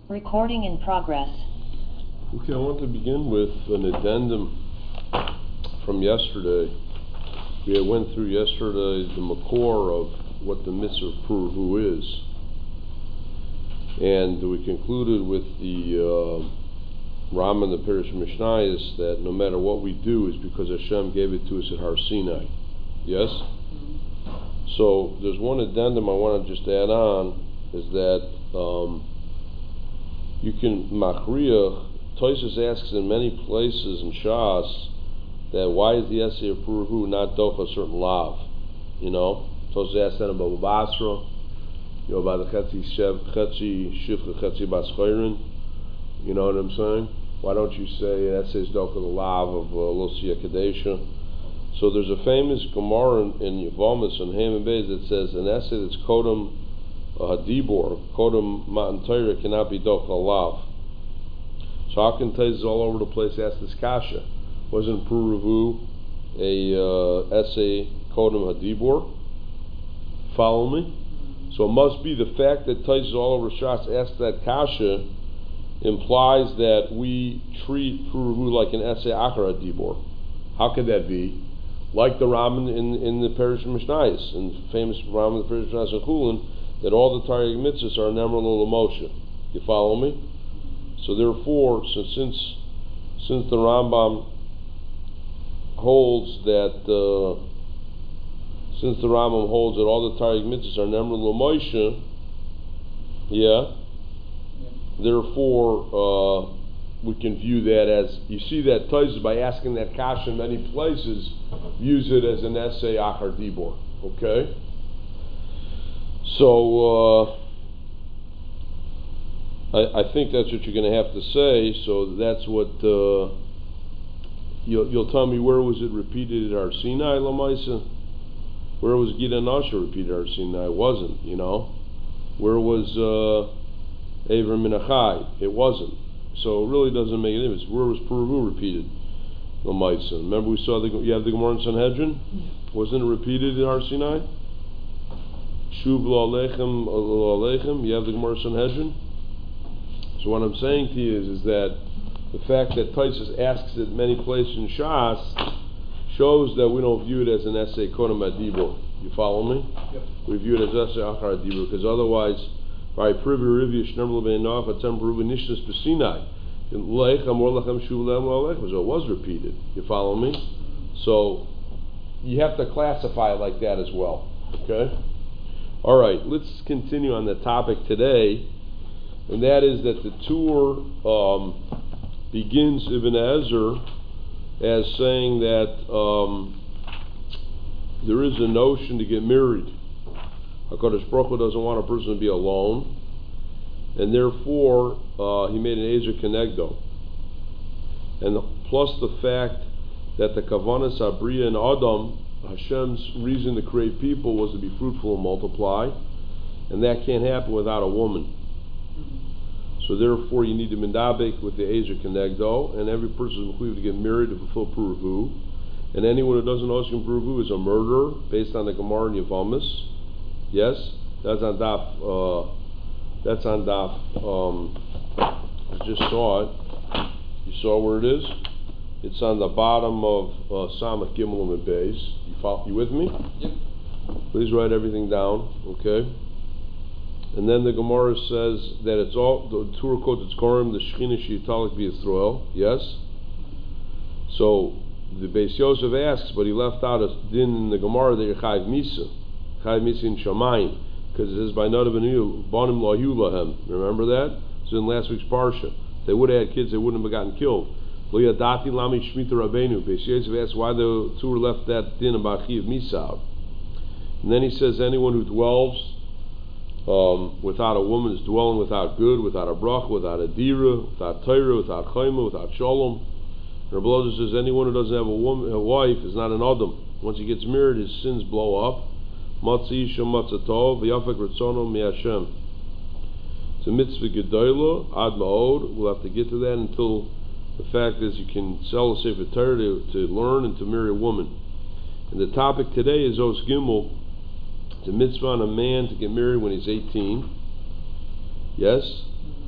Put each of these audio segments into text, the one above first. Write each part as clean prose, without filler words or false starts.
Recording in progress. Okay, I want to begin with an addendum from yesterday. We went through yesterday the makor of what the mitzvah purhu is, and we concluded with the Ram and the Parish Mishnayos that no matter what we do is because Hashem gave it to us at Har Sinai. Yes? So there's one addendum I want to just add on, is that you can machriach. Tosfos asks in many places in Shas that why is the essay of purhu not doch a certain lav? You know, Tosfos asks that about Basra, about the chetzi shivcha chetzi baschayrin. You know what I'm saying? Why don't you say an essay is doch the lav of Losia Kadesha? So there's a famous Gemara in Yevamos and Haman Beis that says an essay that's kodem hadibor, kodem matan Torah cannot be doch a lav. So how can Taiz all over the place ask this kasha? Wasn't Puravu a essay kodem hadibor? Follow me? So it must be the fact that Taiz all over Shas asked that kasha implies that we treat Puravu like an essay akar hadibor. How could that be? Like the Raman in the Parish Mishnayos, in the famous Raman in the Parish Mishnayos in Chulin, that all the Taryag mitzvahs are nemrul l'moshe. You follow me? So therefore, since the Rambam holds that all the Taryag mitzvahs are nemrul l'moshe, therefore we can view that as, you see that Tosfos by asking that kasha in many places views it as an essay achar dibor. Okay? So I think that's what you're going to have to say. So that's what you'll tell me. Where was it repeated at Har Sinai, Lamaisa? Where was Gita Nasha repeated at Har Sinai? It wasn't. You know, where was Aver Minachai? It wasn't. So it really doesn't make any difference. Where was Puravu repeated? Lamaisa. Remember we saw you have the Gemara in Sanhedrin? Wasn't it repeated at Har Sinai? Shuv lo aleichem. You have the Gemara in Sanhedrin? So what I'm saying to you is that the fact that Tosfos asks it many places in Shas shows that we don't view it as an essay kodem hadibor. You follow me? Yep. We view it as essay achar hadibor, because otherwise, right? Privi rivish nemrul beinav atem pruvi nishnas b'sinai leichem or lechem shuv lehem lechem. So it was repeated. You follow me? So you have to classify it like that as well. Okay. All right. Let's continue on the topic today. And that is that the tour begins Ibn Ezer as saying that there is a notion to get married. HaKadosh Baruch Hu doesn't want a person to be alone, and therefore he made an Ezer Kenegdo. And plus the fact that the Kavanas Abriya and Adam, Hashem's reason to create people was to be fruitful and multiply, and that can't happen without a woman. So therefore you need to mendabek with the Ezer Kenegdo, and every person is required to get married to fulfill Puravu. And anyone who doesn't oskin Puravu is a murderer, based on the Gemara in Yevamos. Yes? That's on daf, I just saw it. You saw where it is? It's on the bottom of Samach Gimel and Beis. You with me? Yep. Please write everything down, okay? And then the Gemara says that it's all, the Torah quotes it's Korim, the Shechina Sheyitalik B'Yisrael, yes? So the Beis Yosef asks, but he left out a din in the Gemara that you're Chayiv Misa. Chayiv Misa in Shamayim, because it says by Nadav and Avihu, Banim Lahu Lahem. Remember that? It's in last week's Parsha. If they would have had kids, they wouldn't have gotten killed. Lo Yadati Lami Shmita Rabbeinu. Beis Yosef asks why the Torah left that din about Chayiv Misa out. And then he says anyone who dwells without a woman is dwelling without good, without a brach, without a dira, without Torah, without chayma, without shalom. Rabbi Elazar says anyone who doesn't have a wife is not an adam. Once he gets married, his sins blow up. Matzi isha matzatov v'yafek ritzono mi'Hashem. It's a mitzvah gedola ad ma'od. We'll have to get to that until the fact is you can sell a sefer Torah to learn and to marry a woman. And the topic today is Os Gimel. It's a mitzvah on a man to get married when he's 18. Yes?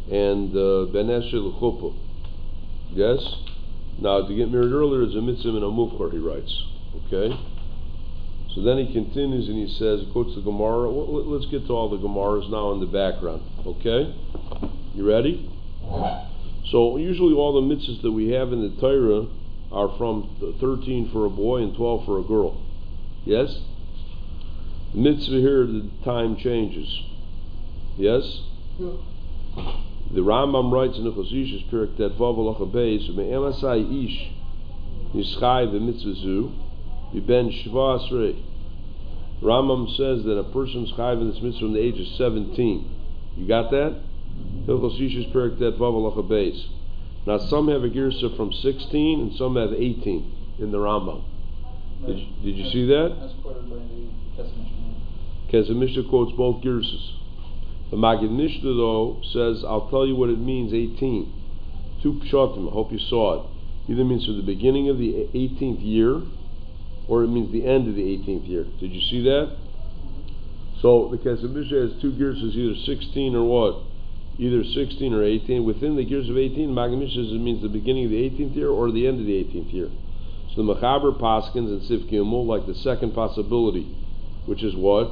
and Ben Esher l'chuppah. Yes? Now, to get married earlier is a mitzvah and a mufchar, he writes. Okay? So then he continues and he says, he quotes the Gemara. Let's get to all the Gemaras now in the background. Okay? You ready? So usually all the mitzvahs that we have in the Torah are from 13 for a boy and 12 for a girl. Yes? The mitzvah here, the time changes. Yes? Yeah. The Rambam writes in the Chosishas Perek Tet Vav Halacha Beis, Me'emasai ish nischai v'mitzvah zu v'ben shva asrei. Rambam says that a person's chayv in this mitzvah from the age of 17. You got that? Chosishas Perek Tet Vav Halacha Beis. Now some have a girsa from 16 and some have 18 in the Rambam. Did you see that? That's quoted by the Kesef Mishnah. Kesef Mishnah quotes both girsas. The Maggid Mishnah, though, says, I'll tell you what it means, 18. Two pshatim, I hope you saw it. Either means from the beginning of the 18th year, or it means the end of the 18th year. Did you see that? So the Kesef Mishnah has two girsas, either 16 or what? Either 16 or 18. Within the girs of 18, Maggid Mishnah says it means the beginning of the 18th year or the end of the 18th year. So the Mechaber Paskins and Sif Gimel like the second possibility, which is what?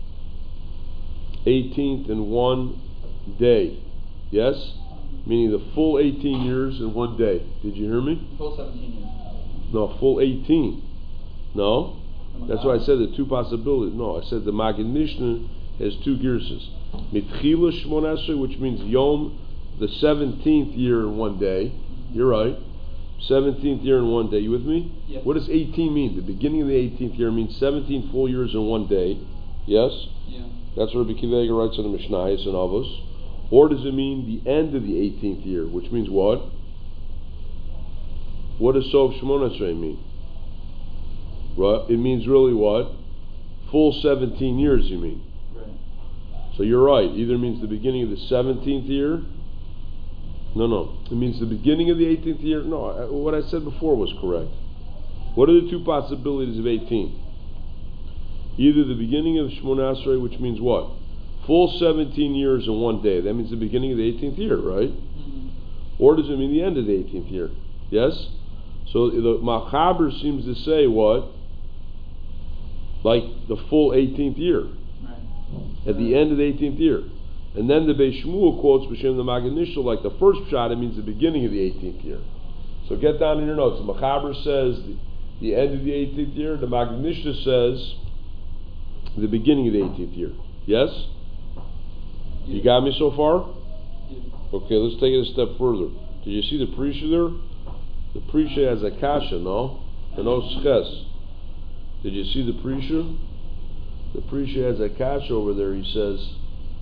18th in one day. Yes? Meaning the full 18 years in one day. Did you hear me? Full 17 years. No, full 18. No? That's why I said the two possibilities. No, I said the Maggid Mishnah has two girsas. Mitchila Shmonasri, which means Yom, the 17th year in one day. You're right. 17th year in one day. You with me? Yes. What does 18 mean? The beginning of the 18th year means 17 full years in one day. Yes? Yeah. That's what Rabbi Akiva Eiger writes in the Mishnayos and Avos. Or does it mean the end of the 18th year, which means what? What does Sof Shemona Esrei mean? Right? It means really what? Full 17 years, you mean? Right. So you're right. Either means the beginning of the 17th year. No. It means the beginning of the 18th year. No, what I said before was correct. What are the two possibilities of 18? Either the beginning of Shmona Esrei, which means what? Full 17 years in one day. That means the beginning of the 18th year, right? Mm-hmm. Or does it mean the end of the 18th year? Yes? So the Machaber seems to say what? Like the full 18th year. Right. At the end of the 18th year. And then the Beis Shmuel quotes B'Shem the Maggid Mishnah like the first shot, it means the beginning of the 18th year. So get down in your notes. The Machaber says the end of the 18th year. The Maggid Mishnah says the beginning of the 18th year. Yes? Yeah. You got me so far? Yeah. Okay, let's take it a step further. Did you see the Prisha there? The Prisha has a kasha, no? And no ches. Did you see the Prisha? The Prisha has a kasha over there. He says,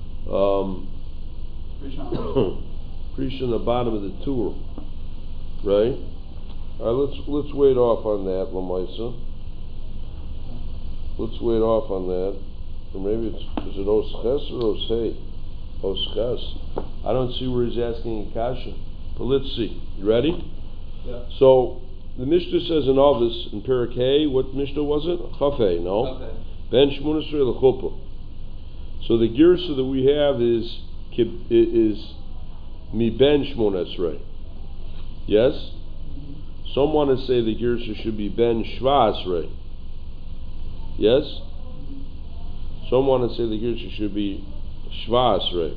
Prisha on the bottom of the tour. Right? Alright, let's wait off on that, Lamaisa. Let's wait off on that. Or maybe is it Osches or Oshei? Osches. I don't see where he's asking a kasha. But let's see. You ready? Yeah. So the Mishnah says in Avos in Perek Hey, what Mishnah was it? Chafei, no? Okay. Ben Shmona Esrei l'chuppah. So the girsa that we have is mi ben Shmona Esrei. Yes? Mm-hmm. Some want to say the girsa should be ben Shva Esrei. Yes? Mm-hmm. Some want to say the girsa should be Shva Esrei.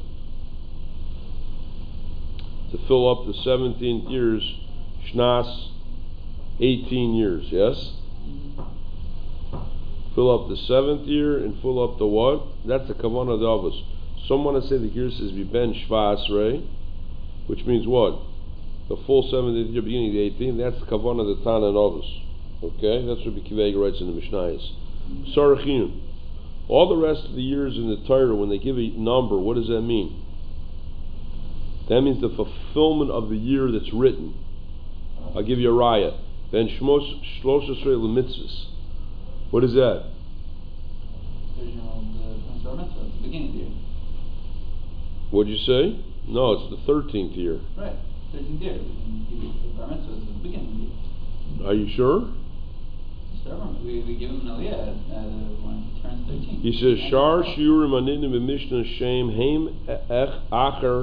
To fill up the 17th years, Shnas 18 years, yes? Mm-hmm. Fill up the 7th year and fill up the what? That's the Kavanah Davos. Some want to say the girsa is Ben Shva Esrei, which means what? The full 17th year, beginning of the 18th. That's the Kavanah the Tana Davos. Okay? That's what Rabbi Akiva Eiger writes in the Mishnayos. Sarachinun. All the rest of the years in the Torah, when they give a number, what does that mean? That means the fulfillment of the year that's written. I'll give you a raya. Ben Shlosh Esrei L'Mitzvahs. What is that? There's the Bar Mitzvah. It's the beginning of the year. What'd you say? No, it's the 13th year. Right. 13th year. The Bar Mitzvah is the beginning of the year. Are you sure? We give him an aliyah when he turns 13. He says, Shar Shiurim Aninim B'Mishnah Shem Heim Ech Acher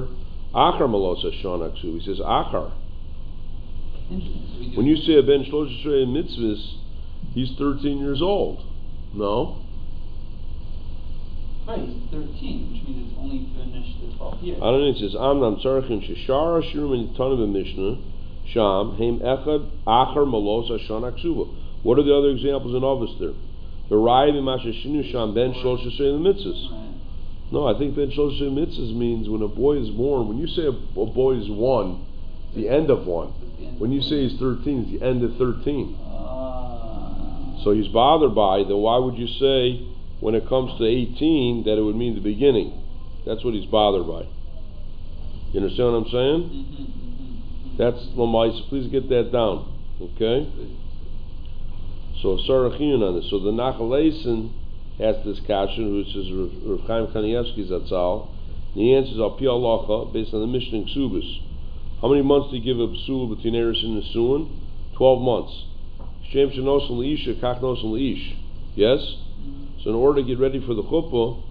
Achar Malos Shana Ksuva. He says Achar. Interesting. So When you say a ben 13 mitzvahs, he's 13 years old. No? Right, he's 13, which means it's only finished the 12th year. I don't know, it says, Amnam Tzarechim Sheshara Shirim and Tanim Mishnah, Sham, Heim Echad, Achar Malos Shana Ksuva. What are the other examples in Avos there? The Raya B'Mashashinu Sham Ben 13 mitzvahs. Right. No, I think Ben 13 mitzvahs means when a boy is born, when you say a boy is one, it's the end of one. When you say he's 13, it's the end of 13. So he's bothered by, then why would you say when it comes to 18 that it would mean the beginning? That's what he's bothered by. You understand what I'm saying? That's Lamaisa. Please get that down. Okay? So Sarachiyun on this. So the Nachaleisen has this question, which is Rav Chaim Kanievsky Zatzal. The answer is Al Pi Halacha, based on the Mishnah in Ksubis. How many months do you give a psul between Eris and Nisuin? 12 months. Shem Shenosan Leisha, Kach Nosan Leish. Yes? So in order to get ready for the chuppah,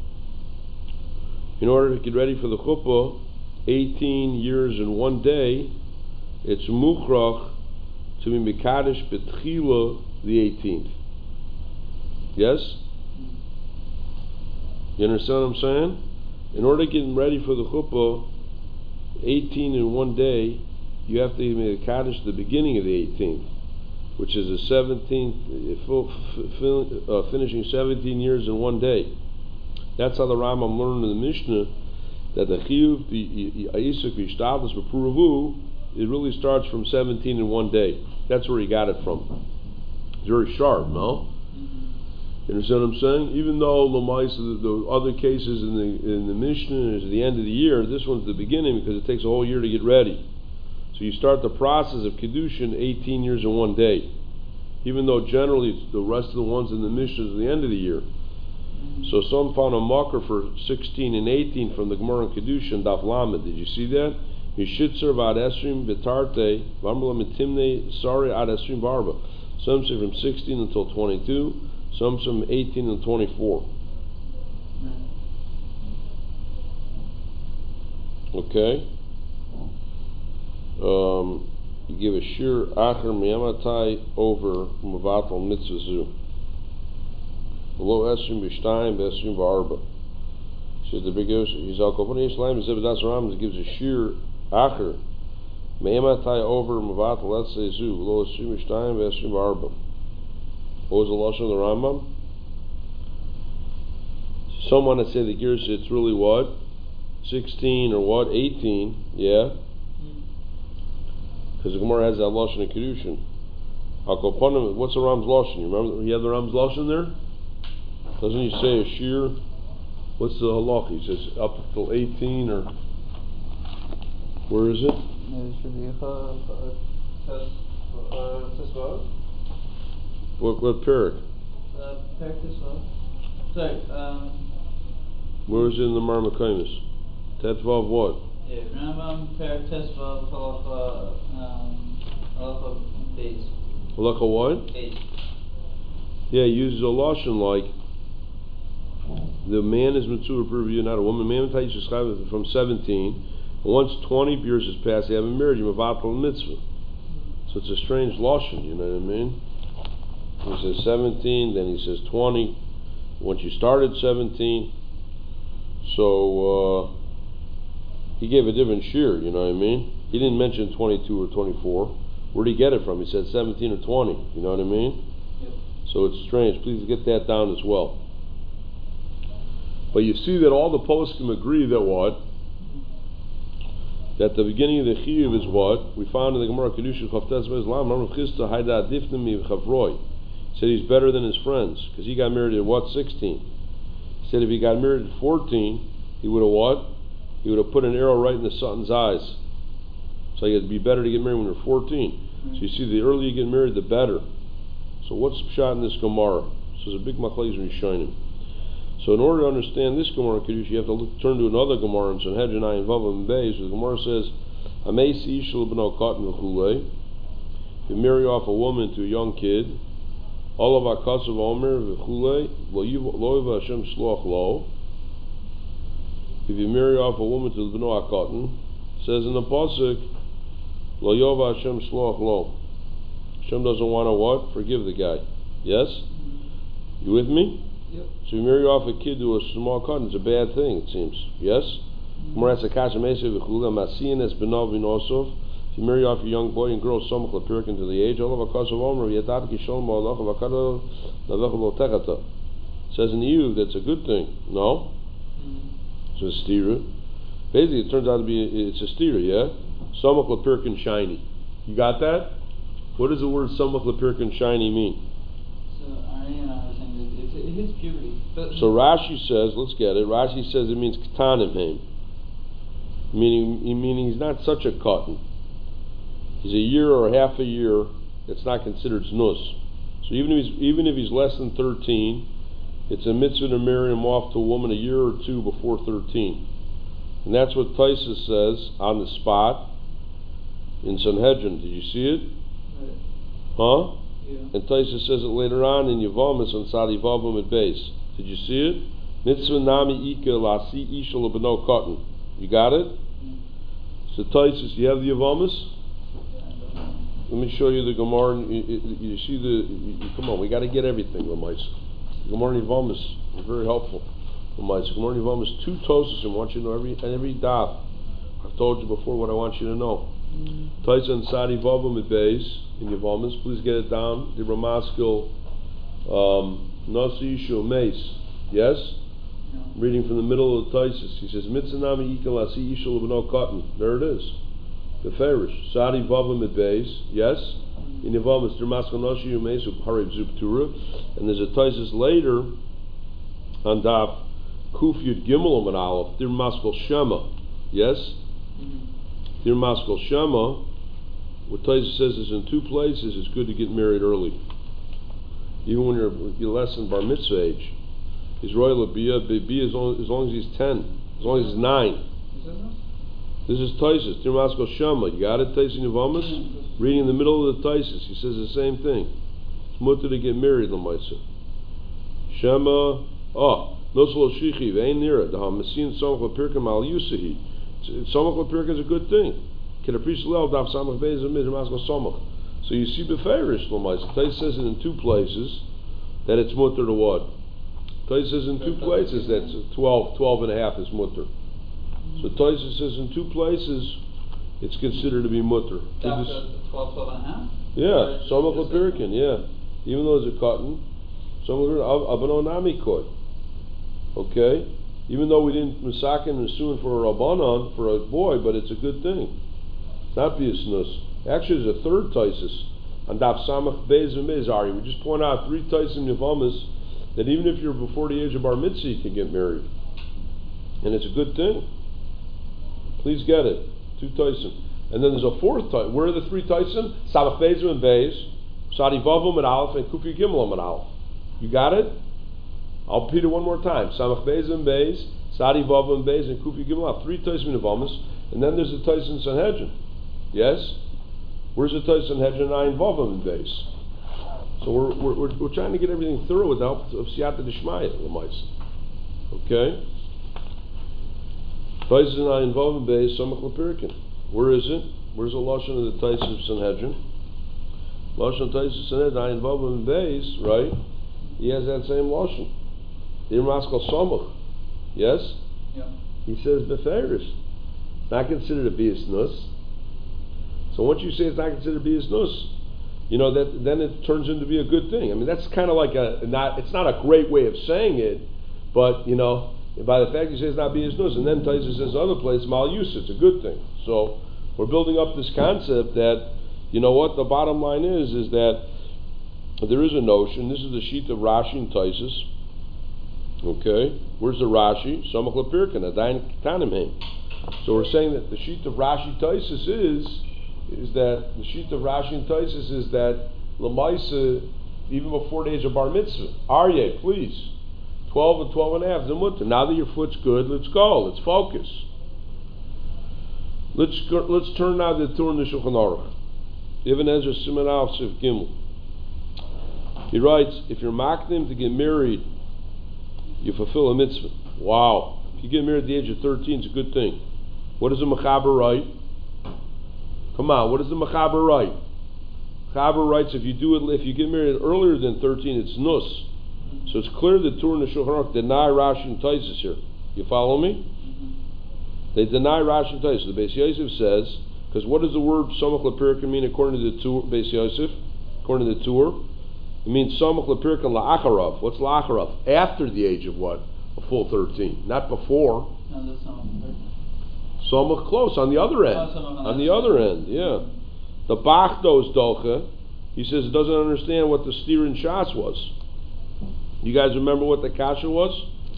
18 years and 1 day, it's mukhrach to be mekadesh betchila the 18th. Yes? You understand what I'm saying? In order to get ready for the chuppah, 18 in 1 day, you have to be mekadesh the beginning of the 18th, which is the 17th, finishing 17 years in 1 day. That's how the Rambam learned in the Mishnah that the chiyuv, the Isaac v'ishtadlus b'puravu, it really starts from 17 in 1 day. That's where he got it from. It's very sharp, no? You understand what I'm saying? Even though the other cases in the Mishnah is at the end of the year, this one's the beginning because it takes a whole year to get ready. So you start the process of Kedushin 18 years in 1 day. Even though generally it's the rest of the ones in the Mishnah is at the end of the year. So some found a marker for 16 and 18 from the Gemara in Kedushin, Daf Lamed. Did you see that? Yishitzer v'ad esrim v'tarte v'amrla mitimne sari ad esrim barba. Some say from 16 until 22. Some from 18 and 24. Okay? You give a shir acher miyamatai over mavatal mitzvazu. Below esrim b'shtayim b'esrim v'arba. Says the big he's al kopani yishlaim zebedas ram gives a shir acher miyamatai over mavatal let's say zu below esrim b'shtayim b'esrim v'arba. What was the lashon of the Rambam? Someone that said the Gersh, it's really what? 16 or what? 18, yeah? Because the Gemara has that lashon in Kedushin. What's the Ram's lashon? You remember you have the Ram's lashon there? Doesn't he say a shir? What's the halach? He says up till 18 or where is it? What parak? Parak this one. Sorry, where is it in the Marmakaimis? Tetvav what? yeah, Rambam, Parak Tesvav, Halacha Beis. Halacha what? Beis. Yeah, he uses a lashon like the man is mitzvah preview, not a woman. Man from 17, and once 20 years has passed, they haven't married him. Avatal mitzvah. So it's a strange lashon, you know what I mean? He says 17, then he says 20. Once you started 17, so he gave a different shir, you know what I mean? He didn't mention 22 or 24. Where did he get it from? He said 17 or 20, you know what I mean? Yep. So it's strange. Please get that down as well. But you see that all the poskim agree that what? That the beginning of the chiyuv is what? We found in the Gemara Kedushin Chavtes Be'ezlam, Rav Chisda Haida Difnemi V'Chavroi. He said he's better than his friends because he got married at what? 16. He said if he got married at 14, he would have what? He would have put an arrow right in the son's eyes. So it'd be better to get married when you're 14. So you see, the earlier you get married, the better. So what's shot in this Gemara? So there's a big machlekes Rishonim. So in order to understand this Gemara Kedusha, you have to turn to another Gemara in Sanhedrin and Vav and Beis. So the Gemara says, "Amesi ishul b'no katan v'chulei." You marry off a woman to a young kid. All of akasav omer v'chulei lo yiva Hashem shloach lo. If you marry off a woman to the b'no katan, says in the pasuk, Lo Yova Hashem Shloach Lo. Hashem doesn't want to what? Forgive the guy. Yes? You with me? Yep. So you marry off a kid to a small cotton, it's a bad thing, it seems. Yes? If you marry off a young boy and girl samach lepirkin to the age, says in the Yuv that's a good thing. No? It's a stira. Basically it turns out to be, it's a stira, yeah? Samach lepirkin shiny. You got that? What does the word samach lepirkin shiny mean? So Arian was saying that it's his puberty. But So Rashi says, let's get it. Rashi says it means ketanim heim, meaning he's not such a cotton. He's a year or half a year. It's not considered znus. So even if he's less than 13, it's a mitzvah to marry him off to a woman a year or two before 13, and that's what Taisa says on the spot in Sanhedrin. Did you see it? Right. Huh? Yeah. And Taisa says it later on in Yevamis on Sadi Vavim at base. Did you see it? Mitzvah nami ika lasi isha lebeno cotton. You got it? So Taisa, you have the Yevamis? Let me show you the Gemara. You see come on, we got to get everything, Lamais. Gemara Yevamis is very helpful. Lamais. Gemara Yevamis, 2 Tosas, and want you to know every daf. I've told you before what I want you to know. Taisa and Sadi Vavim at base in Yevamis, please get it down. The Ramaskil Nasi Ishu Mace. Yes? Yeah. Reading from the middle of the Taisus. He says, Mitzanami Ikal Asi Ishu Lebeno Cotton. There it is. The Farish. Sadi Vavim at base. Yes? In Yevamis, the Ramaskil Nasi Ishu Mace of Harib Zubtura. And there's a Taisus later on Daf Kuf Yud Gimel and Aleph. The Ramaskil Shema. Yes? Dear Maskal Shema, what Taisa says is in 2 places it's good to get married early. Even when you're less than bar mitzvah age. He's royal bia as long as he's 10, as long as he's 9. Is that so? This is Taisa, Dear Maskal Shema. You got it, Taisa Yevamis? Reading in the middle of the Taisa, he says the same thing. It's mutter to get married, Lamaisa. Shema, Nosal Shichi, Vein Nira, the Hamasin Samach Lapirkam Al Yusahi. Samach Lapirka is a good thing. So you see Beferish Lamaisa. Tais says it in 2 places that it's mutter to what? Tais says in 2 places that 12 and a half is mutter. So Tais says in 2 places it's considered to be mutter. 12 and a half? Yeah, Samach Lapirkin, yeah. Even though it's a cotton, Samach Abanonami Kot. Okay? Even though we didn't misakin and suing for a rabbanon for a boy, but it's a good thing. It's not biasnus. Actually, there's a 3rd Taisus on Daf Samach Beis and Beizari. We just point out 3 Taisim Yevamis that even if you're before the age of bar mitzvah, you can get married, and it's a good thing. Please get it. 2 Taisim, and then there's a 4th Taisim. Where are the 3 Taisim? Samach Beis and Beis, Sadi Vavim and Aleph, and Kufi Gimel and Aleph. You got it? I'll repeat it one more time. Samach Beis and Beis, Sadi Vav and Beis, and Kufi Gimel. 3 Taisim Yevamis, and then there's a Taisim Sanhedrin. Yes? Where's the Taisim Sanhedrin? 9 Vav and Beis. So we're trying to get everything thorough with the help of Siyata Dishmaya, Lamais. Okay? Taisim 9 Vav and Beis, Samach Lapirkin. Where is it? Where's the Lashon of the Taisim Sanhedrin? Lashon Taisim Sanhedrin 9 Vav and Beis, right? He has that same Lashon. Dear Maskal Samach. Yes? Yeah. He says Beferish. It's not considered a biasnus. So once you say it's not considered a biasnus, then it turns into be a good thing. I mean, that's kind of like it's not a great way of saying it, but by the fact you say it's not biasnus, and then Taisa says other place mal yus, it's a good thing. So we're building up this concept that what the bottom line is that there is a notion. This is the sheet of Rashi and Taisus. Okay, where's the Rashi? Samach Lapirkan, Adayin Ketanim Heim. So we're saying that the sheet of Rashi Taisus is that the sheet of Rashi and Taisus is that Lamaisa, even before the age of bar mitzvah, Aryeh, please, 12 and 12 and a half, Zemutta. Now that your foot's good, let's go. Let's focus. Let's turn now to the Torah in the Shulchan Aruch. Ibn Ezra Siman Aleph Sif Gimel. He writes, if you're makdim to get married, you fulfill a mitzvah. Wow. If you get married at the age of 13, it's a good thing. What does the Mechaber write? Come on, what does the Mechaber write? Mechaber writes if you get married earlier than 13, it's nus. So it's clear that Tur and the Shulchan Aruch deny Rashi and Taisus here. You follow me? They deny Rashi and Taisus. The Beis Yosef says, because what does the word Samach L'Pirkan mean according to the Tur, Beis Yosef? According to the Tur? It means Samach L'Pirkan La'acharav. What's La'acharav? After the age of what? A full 13. Not before. No, that's Samach L'Pirkan. Samach close, on the other end. On the other end, yeah. The Bachdos Dolcha, he says it doesn't understand what the steer in Shas was. You guys remember what the kasha was?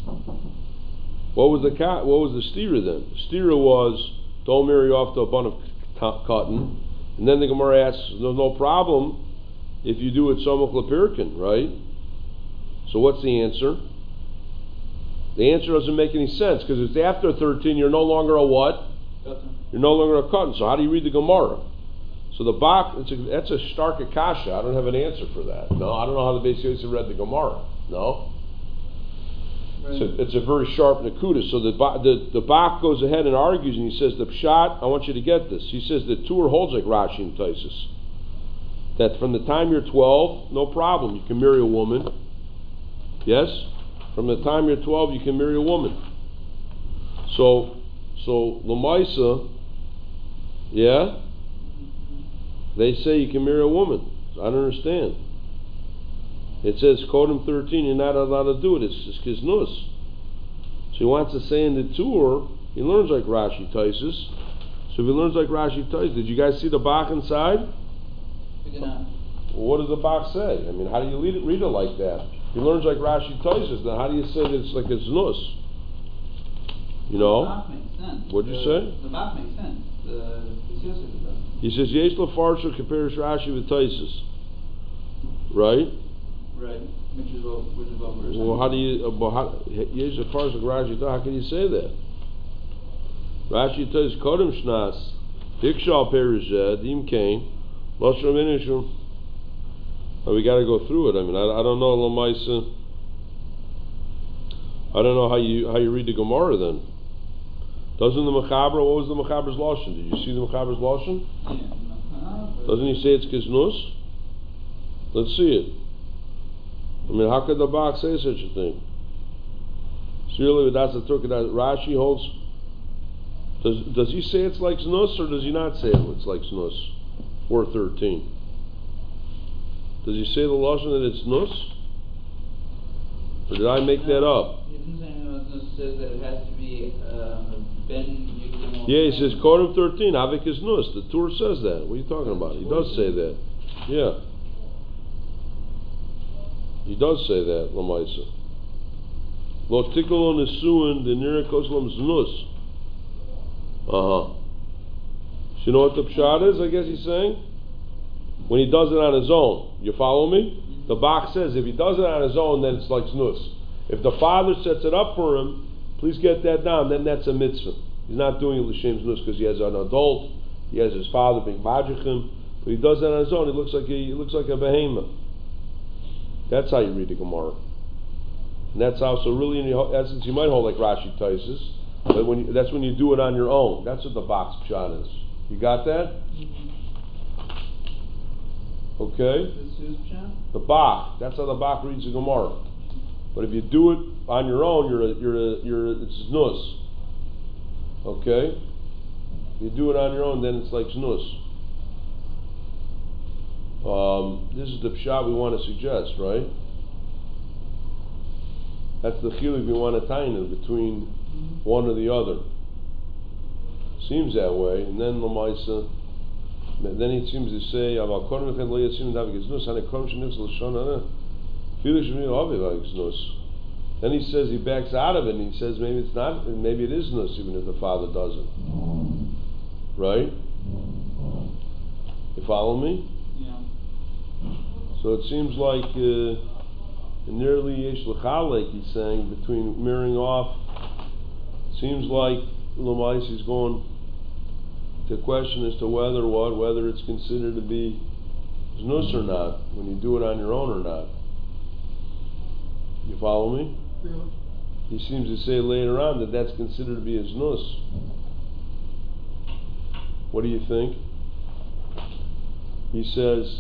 What was the steer then? The steer was don't marry off to a bun of cotton, and then the Gemara asks, "There's no problem if you do it Samach L'Pirkan, right?" So what's the answer? The answer doesn't make any sense because it's after 13. You're no longer a what? Cotton. You're no longer a cotton. So how do you read the Gemara? So the Bach, that's a stark akasha. I don't have an answer for that. No, I don't know how the Beis Yosef read the Gemara. No, Right. so it's a very sharp nakuda. So the Bach goes ahead and argues, and he says the pshat. I want you to get this. He says the Tur holds like Rashi and Taisus, that from the time you're 12, no problem, you can marry a woman. Yes, from the time you're 12, you can marry a woman. So Lamaisa, yeah. They say you can marry a woman. I don't understand. It says Kodem 13, you're not allowed to do it. It's Kiznus. So he wants to say in the Tur, he learns like Rashi Taisus. So if he learns like Rashi Taisus, did you guys see the Bach inside? We did not. Well, what does the Bach say? I mean, how do you read it like that? He learns like Rashi Taisus. Now how do you say that it's like Kiznus? You know? The Bach makes sense. What'd you say? The Bach makes sense. The Yosef does. He says, Yesh Lafarsha compares Rashi with Taisus. Right? Right. Which is what we're saying. Well, how do you, Yesh Lafarsha Rashi, how can you say that? Rashi says, Kodem Shnas, Ikshal Perized, Im Kain, Lashram Inishum. We got to go through it. I mean, I don't know, Lamaisa. I don't know how you read the Gemara then. Doesn't the Mechaber, what was the Mechaber's Lashon? Did you see the Mechaber's Lashon? Yeah. Doesn't he say it's Kiznus? Let's see it. I mean, how could the Bach say such a thing? Surely that's the Turk that Rashi holds. Does he say it's like Znus, or does he not say it's like Znus? 4:13. Does he say the Lashon that it's Znus? Or did I make that up? He didn't say anything about this. It says that it has to be Ben Yukdim. Yeah, he says Kodem 13, Avik is Nus. The Tur says that. What are you talking about? He does say that. Yeah. He does say that, Lamaisa. Lo tikalo nesuin the nirikos lam znus. So you know what the pshat is, I guess he's saying? When he does it on his own. You follow me? The Bach says if he does it on his own, then it's like znus. If the father sets it up for him, please get that down, then that's a mitzvah. He's not doing it l'shem znus because he has an adult, he has his father being magichim, but he does that on his own, he looks like a behemoth. That's how you read the Gemara. And that's how, so really in essence you might hold like Rashi Taisus, but that's when you do it on your own. That's what the Bach's pshat is. You got that? Okay? The Bach. That's how the Bach reads the Gemara. But if you do it on your own, it's znus. Okay? If you do it on your own, then it's like znus. This is the pshat we want to suggest, right? That's the chiluk we want to taina between one or the other. Seems that way, and then Lamaisa. Then he seems to say, then he says he backs out of it and he says maybe it's not, maybe it is nus even if the father doesn't. Right? You follow me? Yeah. So it seems like nearly yesh l'chalek, he's saying, between mirroring off. Seems like Lamais is going to question as to whether it's considered to be znus or not, when you do it on your own or not. You follow me? Yeah. He seems to say later on that that's considered to be a znus. What do you think? He says,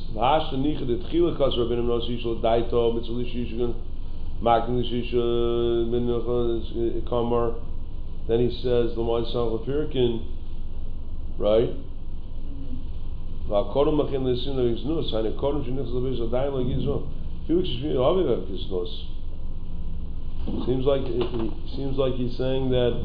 then he says, right? Seems like he's saying that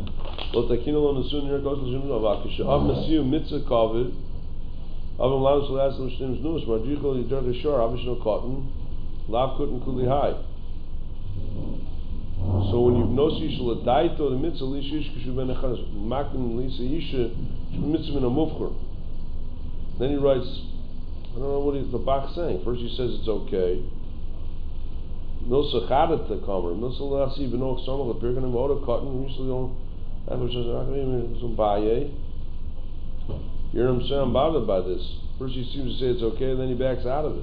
so when you know Yishal Adaito, the mitzvah Lisha Yishkashu Ben Echanas, Makdim Lisa Yisha, mitzvah in a mufcher. Then he writes, I don't know what the Bach saying. First he says it's okay. No Sachadat to Kamer, no Salasi Beno Samal, the Pirkan and Moda Cotton, usually don't have some Baye. You know what I'm saying? I'm bothered by this. First he seems to say it's okay, then he backs out of it.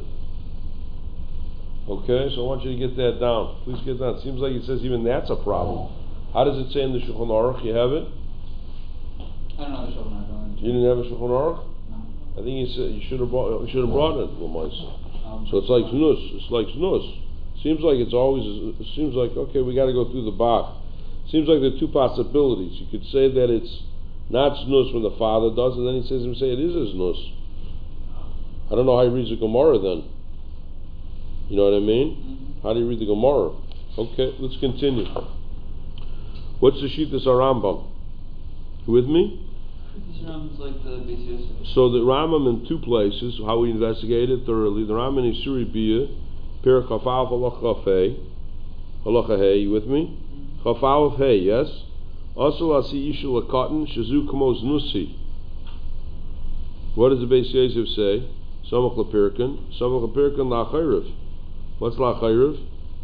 Okay, so I want you to get that down. Please get that. Seems like it says even that's a problem. How does it say in the Shulchan Aruch? You have it? I don't know the Shulchan Aruch. You didn't have a Shulchan Aruch? No. I think you said you should have brought it. So it's like znus. It's like znus. Seems like it's always. It seems like okay, we got to go through the Bach. Seems like there are two possibilities. You could say that it's not znus when the father does, and then he says it is a znus. I don't know how he reads the Gemara then. You know what I mean? Mm-hmm. How do you read the Gemara? Okay, let's continue. What's the Shittas Rambam? You with me? This Rambam's like the Beis Yosef. So the Rambam in two places, how we investigated thoroughly. The Rambam in Isuri Biyah, Perek Chafal Halacha Hey, you with me? Chafal Hey, yes? Also Asi Isha Lakatan Shazu Kamos Nusi. What does the Beis Yosef say? Samach Lapirkan, Samach Lapirkan La Chayriv. What's La Chayriv?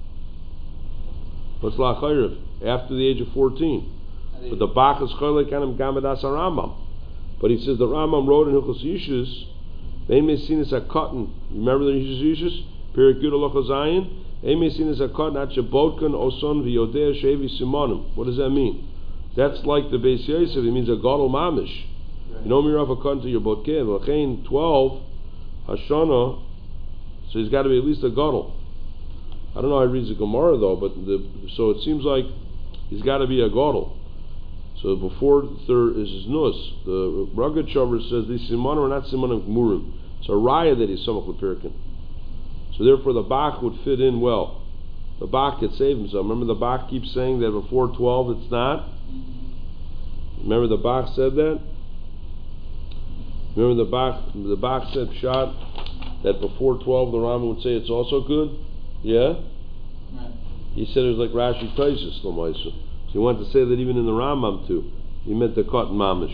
What's La Chayriv? After the age of 14. But the Bach is Cholek Anim Gamadas Rambam. But he says the Rambam wrote in Hilchos Yishus, they may seen as a cotton. Remember the Yishus? Perek Yud Halacha Zayin. They may seen as a cotton at Shebotkan Oson V'Yodea Shevi Simonim. What does that mean? That's like the Beis Yosef. It means a Gadol Mamish. You know, you're off a cotton to your Botkev. L'chein 12 Hashana. So he's got to be at least a Gadol. I don't know how he reads the Gemara though, but so it seems like he's got to be a Gadol. So before there is his nus, the Rugged Shover says these Simonim are not Simonim Gmurim. It's a raya that he's Samach L'Pirkin. So therefore the Bach would fit in well. The Bach could save himself. Remember the Bach keeps saying that before 12 it's not? Remember the Bach said that? Remember the Bach said Pshat that before 12 the Rambam would say it's also good? Yeah? Right. He said it was like Rashi Taisus Lamaisa. So he wanted to say that even in the Rambam too. He meant the cotton mamish.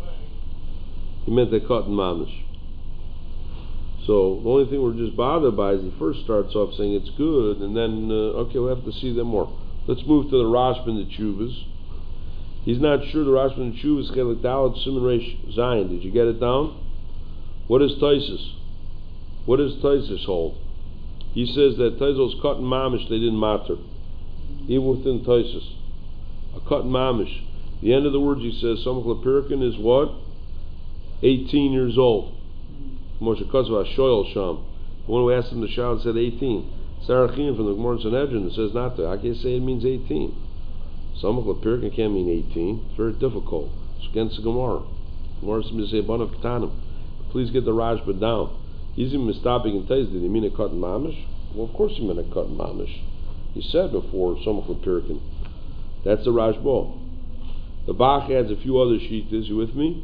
So the only thing we're just bothered by is he first starts off saying it's good, and then okay, we'll have to see them more. Let's move to the Rashba and the Tshuvas. He's not sure the Rashba and the Tshuvas Chelik Dalet Siman Reish Zayin. Did you get it down? What is Taisus? What does Taisus hold? He says that Taisus cotton mamish they didn't matter, even within Taisus. A cotton mamish. The end of the words he says Samach L'Pirkin is what? 18 years old. Moshe Kozva Shoyal Sham. The one who asked him to shout said 18. Sarachin from the Gemara in Sanhedrin says not to. I can't say it means 18. Samach L'Pirkin can't mean 18. It's very difficult. It's against the Gemara. Gemara seems to say Ban of Ketanim. Please get the Rashba down. He's even stopping and tells, did he mean a cotton mamish? Well, of course he meant a cotton mamish. He said before Samach L'Pirkin. That's the Rashba. The Bach adds a few other shittas. You with me?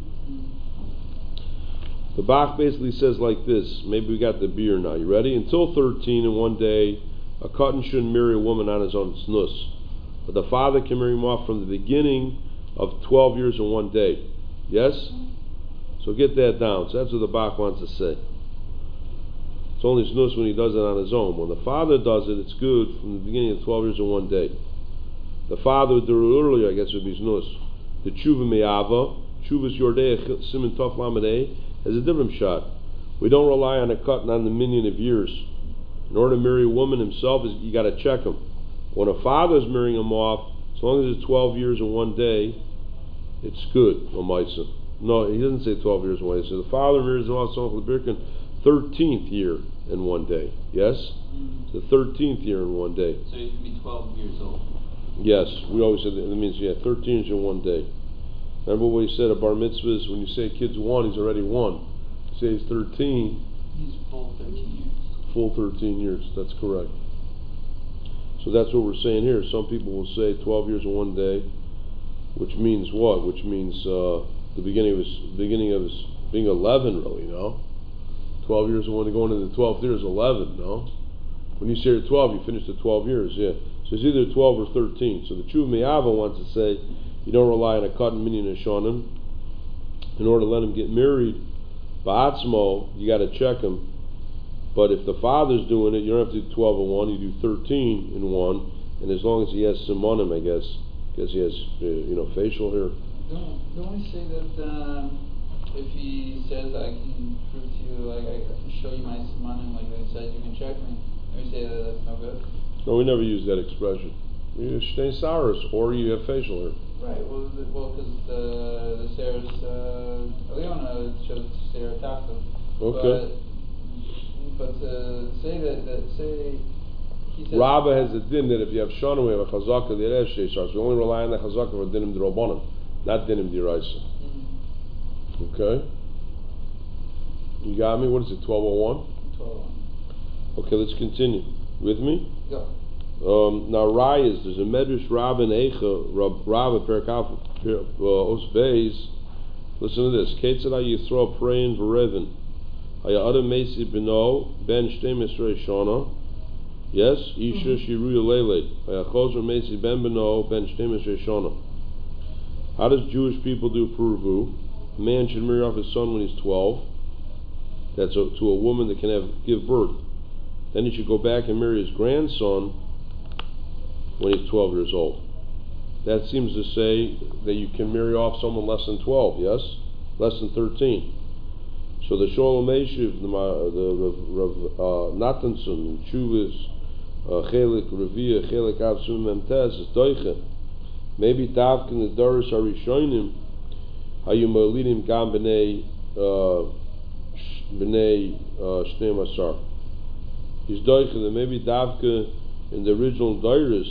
The Bach basically says like this. Maybe we got the beer now. You ready? Until 13 and one day, a cotton shouldn't marry a woman on his own snus. But the father can marry him off from the beginning of 12 years and one day. Yes? So get that down. So that's what the Bach wants to say. It's only snus when he does it on his own. When the father does it, it's good from the beginning of 12 years and one day. The father would do it earlier, I guess, would be snus. The tshuva me'ava, tshuva's yordei siman tov lamed has a different shot. We don't rely on a cotton on the minion of years. In order to marry a woman himself, you got to check him. When a father's marrying him off, as long as it's 12 years and one day, it's good. No, he doesn't say 12 years and 1 day. So the father marries the 13th year and 1 day. Yes? The 13th year and 1 day. So he can be 12 years old. Yes, we always said that means 13 years and 1 day. Remember what he said at bar mitzvahs, when you say a kid's 1, he's already 1. You say he's 13. He's full 13 years. Full 13 years, that's correct. So that's what we're saying here. Some people will say 12 years and 1 day, which means what? Which means the beginning of his being 11, really, no? 12 years and 1 day, going into the 12th year is 11, no? When you say you're 12, you finish the 12 years, yeah. So it's either 12 or 13. So the Tshuva Me'ava wants to say you don't rely on a cotton minyan and shonim in order to let him get married. Ba'atzmo, you got to check him. But if the father's doing it, you don't have to do 12 and 1, you do 13 and 1, and as long as he has simonim, I guess he has facial hair. Don't we say that if he says I can prove to you, like I can show you my simonim, like I said, you can check me, and we say that that's no good? No, we never use that expression. You shtei saras, or you have facial hair. Right. Well, because the Sarah's Eliona shows Sarah Tafta. Okay. But to say say he says Rabba has a din that if you have shana, we have a chazaka the shtei saras. We only rely on the chazaka for dinim d'robanan, not dinim d'iraisa. Mm-hmm. Okay. You got me? What is it? 1201. 1201. Okay, let's continue. With me? Go. Now Rayas, there's a Medrash Rabban Eicha, Rabba Perkaf Osbeis. Listen to this. Ketzad Yisrael praying Verevin. Haya Adam Mesi Beno Ben Shteim Esrei Shana. Yes, Isha Shiruya Lele. Haya Chozer Mesi Ben Beno Ben Shteim Esrei Shana. How does Jewish people do Puruvu? A man should marry off his son when he's 12. That's to a woman that can give birth. Then he should go back and marry his grandson when he's 12 years old. That seems to say that you can marry off someone less than 12, yes? Less than 13. So the Sholem Eshiv, the Rav Natanson, Chuvas, Chelik Revia, Chelik Avsum Memtes, is Doiche. Maybe Davkin the Doris Arishonim, Hayum Lidim Gam B'nei Shnei Masar. He's Doiche that maybe Davka in the original Dairis,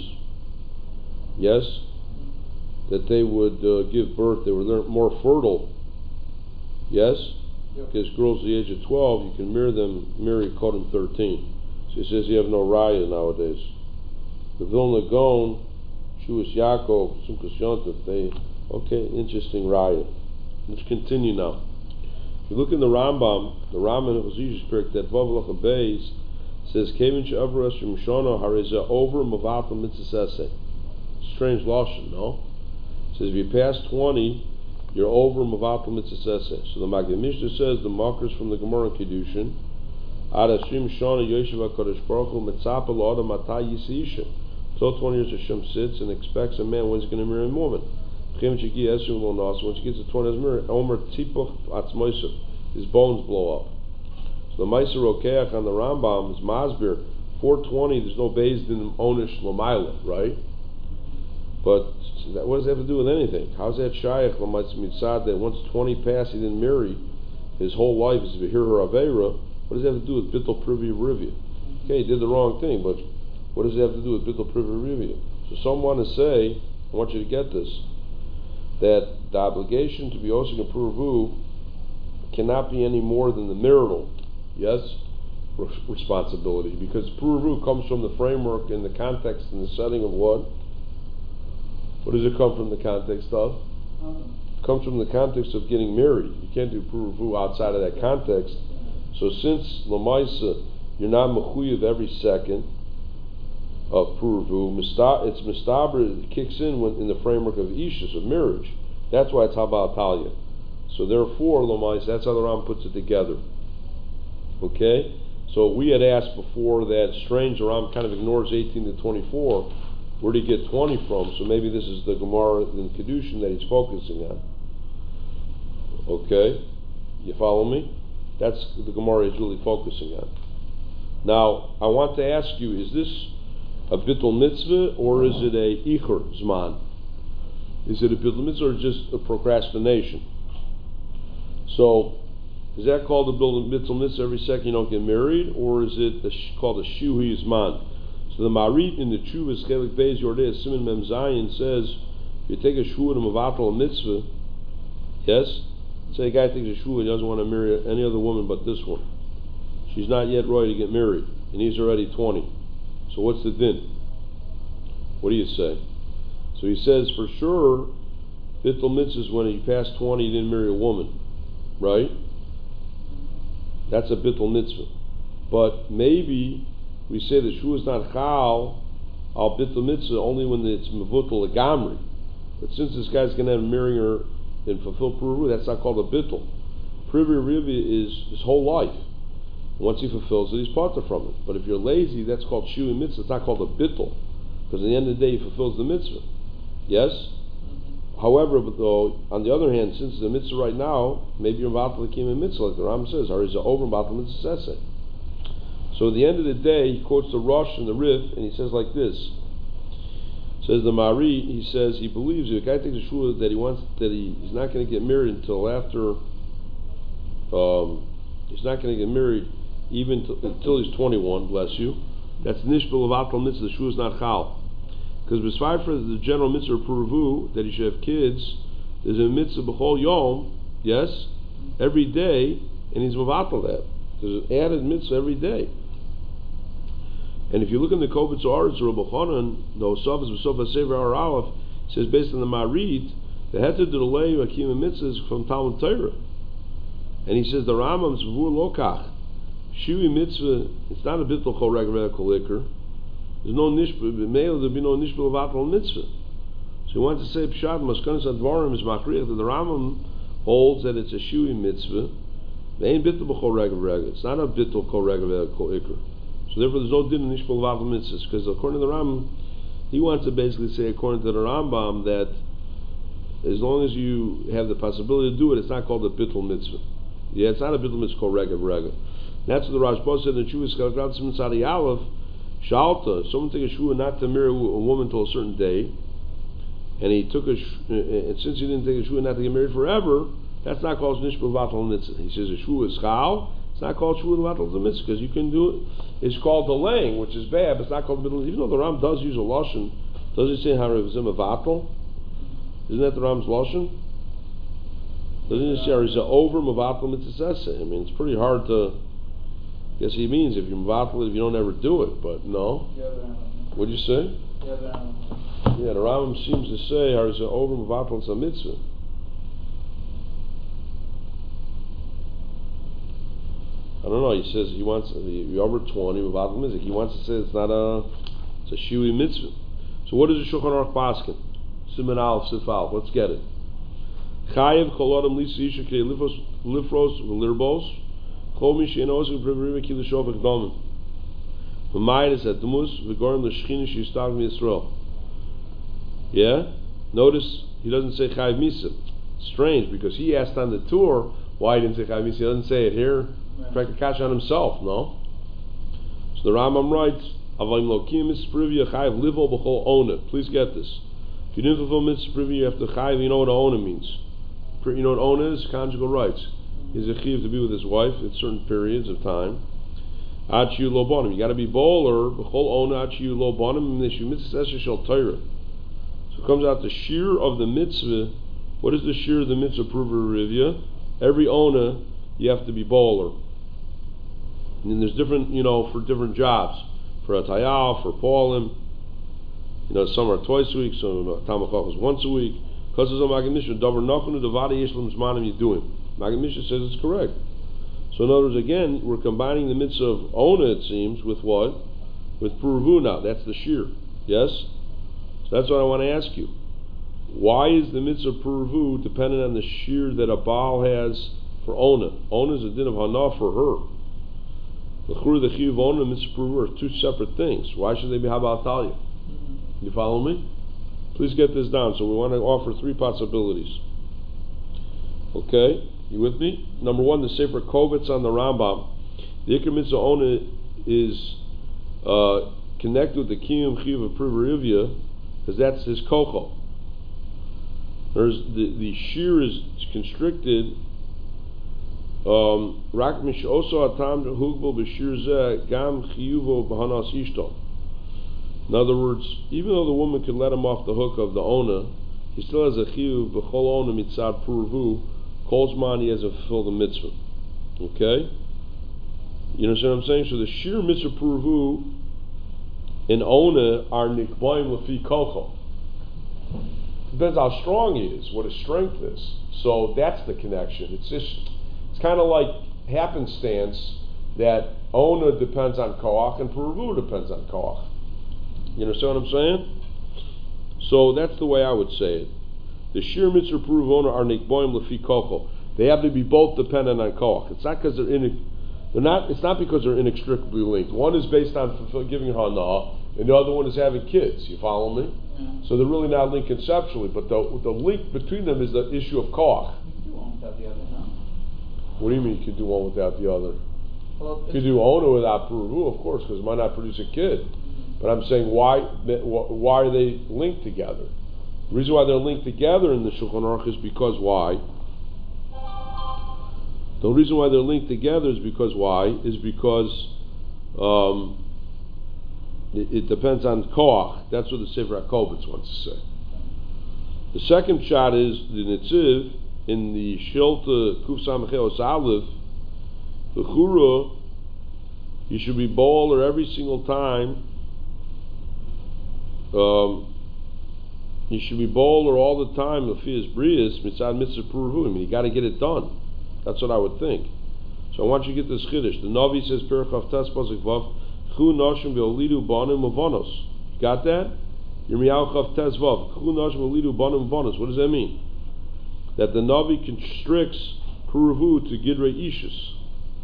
yes, that they would give birth, they were more fertile, yes, because girls at the age of 12, you can marry Kodem 13. So he says you have no raya nowadays. The Vilna Gaon, Shuas Yaakov, Simchas Yontif, okay, interesting raya. Let's continue now. If you look in the Rambam in Chazijus Perek, that Vav Lacha Beis says, Kevin She'avras Shemshana Hareza over Mavatal Mitzvah. Strange lashon, no? It says if you pass 20, you're over Mavatal Mitzvah. So the Maggid Mishnah says the mockers from the Gemara Kiddushin, Ad Hashim Shana Yoshev HaKadosh Baruch Hu Mitzapa L'Adam Atay Yisisha. So 20 years Hashem sits and expects a man when he's going to marry a woman. When she gets to 20, Omer Tzipuch Atzmoisav, his bones blow up. So the Meiser Rokeach on the Rambam is Masbir, 420, there's no Beis Din Onish Lamaila, right? But what does that have to do with anything? How's that Shaykh Lamaitz Mitzad that once 20 passed he didn't marry, his whole life is to hear her Aveira? What does that have to do with Bittul Privy Rivia? Okay, he did the wrong thing, but what does it have to do with Bittul Privy Rivia? So some want to say, I want you to get this, that the obligation to be Osik and Puruvu cannot be any more than the marital, yes, responsibility, because Puruvu comes from the framework and the context and the setting of what? What does it come from the context of? It comes from the context of getting married. You can't do Puruvu outside of that context. So since Lamaisa, you're not mechuyev every second of Puruvu, it's Mistabra, it kicks in the framework of Ishus, of marriage. That's why it's Habal Talia. So therefore, Lamaisa, that's how the Ram puts it together. Okay? So we had asked before that strange Ram kind of ignores 18 to 24. Where did he get 20 from? So maybe this is the Gemara in Kedushin that he's focusing on. Okay? You follow me? That's the Gemara he's really focusing on. Now, I want to ask you, is this a Bittul Mitzvah or is it a Icher Zman? Is it a Bittul Mitzvah or just a procrastination? So, is that called a bittul mitzvah every second you don't get married, or is it called a shuhi zman? So the Marit in the Chuvas Chelik Beis Yordei Siman Mem Zayin says, if you take a shua and a mevatel a mitzvah, yes, say a guy takes a shua and he doesn't want to marry any other woman but this one. She's not yet ready to get married, and he's already 20. So what's the din? What do you say? So he says, for sure, bittul mitzvah is when you pass 20, you didn't marry a woman, right? That's a bittul mitzvah. But maybe we say the shua is not chal al bittul mitzvah only when it's mevutal legamri. But since this guy's going to marry her and fulfill puru, that's not called a bittul. Privi rivi is his whole life. Once he fulfills it, he's parted from it. But if you're lazy, that's called shuhi mitzvah. It's not called a bittul, because at the end of the day, he fulfills the mitzvah. Yes? However, though, on the other hand, since the mitzvah right now, maybe you're about to become a mitzvah, like the Ram says, or is it over about the mitzvah sese. So at the end of the day, he quotes the Rosh and the Rif, and he says like this. Says the Mari, he says he believes if a guy takes a shua that he's not going to get married until after, he's not going to get married even until he's 21, bless you. That's nishbel of atal mitzvah, the shua is not chal. Because beside for the general mitzvah puravu, that he should have kids, there's a mitzvah b'chol yom, yes, every day, and he's mevatel that. There's an added mitzvah every day. And if you look in the Kovitz Aretz or Rabbi Chanan, the Osafas V'Sofa Sefer Ar Aleph, says based on the Marit, the heter delay Akim mitzvahs from Talmud Torah. And he says the Rambam's V'ur Lokach, Shui mitzvah, it's not a bittul chol regel kol ikr. There's no nishbel, there'll be no nishbel of atal mitzvah. So he wants to say pshat maskanas advarim is makriach that the Rambam holds that it's a shui mitzvah. They ain't bittul b'chol regel. It's not a bittul chol regel kol ikr. So therefore, there's no din in nishbel of atal mitzvahs, because according to the Rambam, he wants to basically say, according to the Rambam, that as long as you have the possibility to do it, it's not called a bittul mitzvah. Yeah, it's not a bittul mitzvah called regel. That's what the Rashba said in the Chuvas Chelik Siman Tzadi Aleph. Shalta, someone took a shua not to marry a woman until a certain day, and he took and since he didn't take a shua not to get married forever, that's not called nishbel vatal mitzvah. He says a shua is chal. It's not called shua vatal mitzvah because you can do it. It's called delaying, which is bad, but it's not called middle. Even though the Ram does use a lashon, does he say harivzim vatal? Isn't that the Ram's lashon? Doesn't he say harivzim over mavatal mitzvah? I mean, it's pretty hard to. Guess he means if you mevatel it, if you don't ever do it, but no. What'd you say? Yeah, the Rambam seems to say harivzim over mavatel it's a mitzvah. I don't know. He says he wants you're over 20 mavatel mitzvah. He wants to say it's not it's a shui mitzvah. So what is the Shulchan Aruch Paskin? Siman Aleph Sifal. Let's get it. Chayev kol adam lisa isha kei lifros v'lirbos kol mi she'enos v'privrim v'kilu shofek domim v'mayis atmus v'gorim l'shchina she'yistag mi'Yisrael. Yeah? Notice he doesn't say chayev misa. Strange, because he asked on the tour why he didn't say chayev misa. He doesn't say it here. Prakakash on himself, no? So the Rambam writes, Avalim lokim misprivya chayev livo b'chol ona. Please get this. If you didn't fulfill mitzvah, you have to chayiv. You know what ona means. You know what ona is? Conjugal rights. He's a chayiv to be with his wife at certain periods of time. Achiyu lo bonim. You got to be bowler. B'chol ona achiyu lo bonim. Mishu mitzvah esher shel Torah. So it comes out the shear of the mitzvah. What is the shear of the mitzvah? Pruvah. Every ona you have to be bowler. And then there's different, for different jobs. For a tayal, for polim. Some are twice a week, some Tamachach is once a week. Because there's a Maggid Mishnah, Davar Nachman Davadi Yishlam Zmanim Yiduim. Maggid Mishnah says it's correct. So in other words, again, we're combining the mitzvah of Ona, it seems, with what? With Puravu now. That's the shear. Yes? So that's what I want to ask you. Why is the mitzvah Puravu dependent on the shear that a Baal has for Ona? Ona is a din of Hana for her. The Chur, the Chiv, Ona, and mitzvah Puravu are two separate things. Why should they be Habal Talia? You follow me? Please get this down. So we want to offer three possibilities. Okay? You with me? Number one, the Sefer Kovitz on the Rambam. The Ikar Mitzvah Ona is connected with the Kiyum Chiv of Privarivya because that's his kocho. There's the shear is constricted Rak mish also atam hugbal b'shir zeh gam chiyuvo b'hanas ishto. In other words, even though the woman could let him off the hook of the owner, he still has a chiyuv b'chol owner mitzad purvu, kol zman he hasn't fulfilled the mitzvah. Okay? You understand what I'm saying? So the shir mitzvah purvu and owner are nikboim lefi kocho. Depends how strong he is, what his strength is. So that's the connection. It's kind of like happenstance that owner depends on koach and purvu depends on koach. You understand what I'm saying? So that's the way I would say it. The shir mitzvah purvu owner are nikboim lefi kocho. They have to be both dependent on koach. It's not because It's not because they're inextricably linked. One is based on giving hana, and the other one is having kids. You follow me? Yeah. So they're really not linked conceptually, but the link between them is the issue of koach. You can do one without the other, no? What do you mean you can do one without the other? Well, You can do ona without purvu, of course, because it might not produce a kid. But I'm saying why are they linked together? The reason why they're linked together in the Shulchan Aruch is because why? The reason why they're linked together is because why? Is because it depends on koach. That's what the Sefer HaKobitz wants to say. The second shot is the Netziv in the Shilta Kuf Samachel Aleph, the Chura, you should be bowler every single time. You should be bowler all the time. Lefias Brias Mitzad Mitzvah Purhu. I mean, you got to get it done. That's what I would think. So I want you to get this chiddush. The Navi says, Perchav Tes Pasuk Vav, Chu Noshim Ve'olidu Banim Mavonos. Got that? Yirmiyahu Chav Tes Vav, Chu Noshim Ve'olidu Banim Mavonos. What does that mean? That the Navi constricts Puruvu to Gidrei Ishus.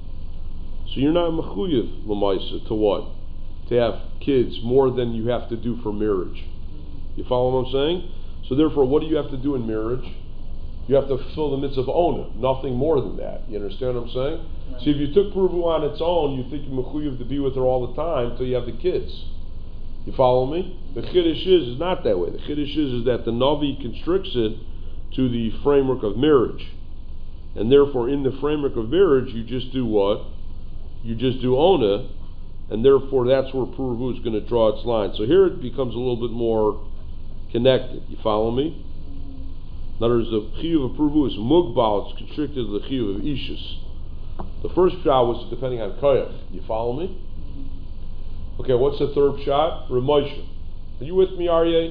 So you're not mechuyev l'maisa to what? To have kids more than you have to do for marriage. You follow what I'm saying? So therefore, what do you have to do in marriage? You have to fulfill the mitzvah of ona, nothing more than that. You understand what I'm saying? Right. See, if you took Puruvu on its own, you think you're mechuyev to be with her all the time until you have the kids. You follow me? The chiddush is not that way. The chiddush is that the Navi constricts it to the framework of marriage. And therefore, in the framework of marriage, you just do what? You just do ona, and therefore that's where Puruvu is going to draw its line. So here it becomes a little bit more connected. You follow me? In other words, the chiyuv of Puruvu is mugbal, it's constricted to the chiyuv of ishus. The first shot was depending on koyach. You follow me? Okay, what's the third shot? Ramosha. Are you with me, Aryeh?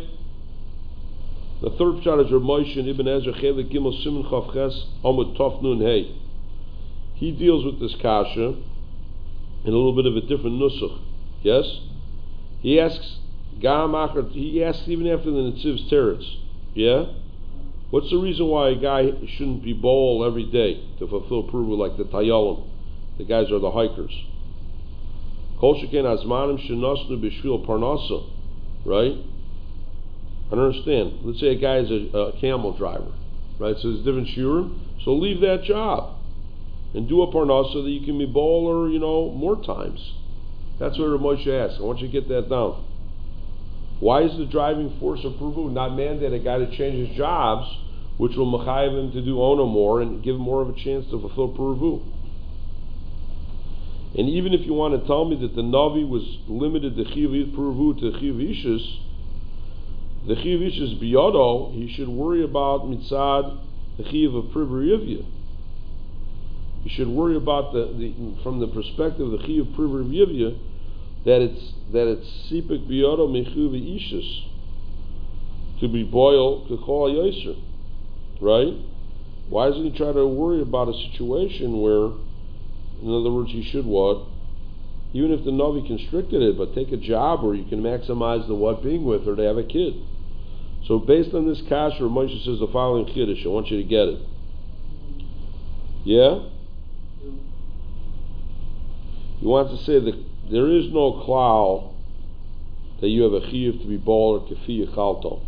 The third shot is Ramosha and Ibn Ezra Chelik Gimel Siman Chav Ches Amud Tov Nun Hey. He deals with this kasha in a little bit of a different nusach. Yes? He asks even after the Netziv's teretz. Yeah? What's the reason why a guy shouldn't be bowl every day to fulfill Puruvu like the Tayalim? The guys are the hikers. Kol sheken azmanim shenosnu b'shvil parnasa. Right? I don't understand. Let's say a guy is a camel driver. Right? So there's different shiurim. So leave that job and do a parnasa so that you can be bowler, more times. That's what Rav Moshe asks. I want you to get that down. Why is the driving force of Puruvu not mandate a guy to change his jobs, which will mechayev him to do ona more and give him more of a chance to fulfill Puruvu? And even if you want to tell me that the Navi was limited to Chiv Puruvu to Chiv Ishus, the Chiv Ishus biyado, he should worry about mitzad the Chiv of Privriyivya. You should worry about from the perspective of the Chiv Privriyivya that it's sipik biyado mechuvi ishus to be boiled kechol yoser, right? Why doesn't he try to worry about a situation where, in other words, he should what? Even if the Navi constricted it, but take a job where you can maximize the what being with her to have a kid. So based on this kasha, Moshe says the following chiddush. I want you to get it. Yeah? He wants to say that there is no klal that you have a chiyuv to be ball or kefi yechalto.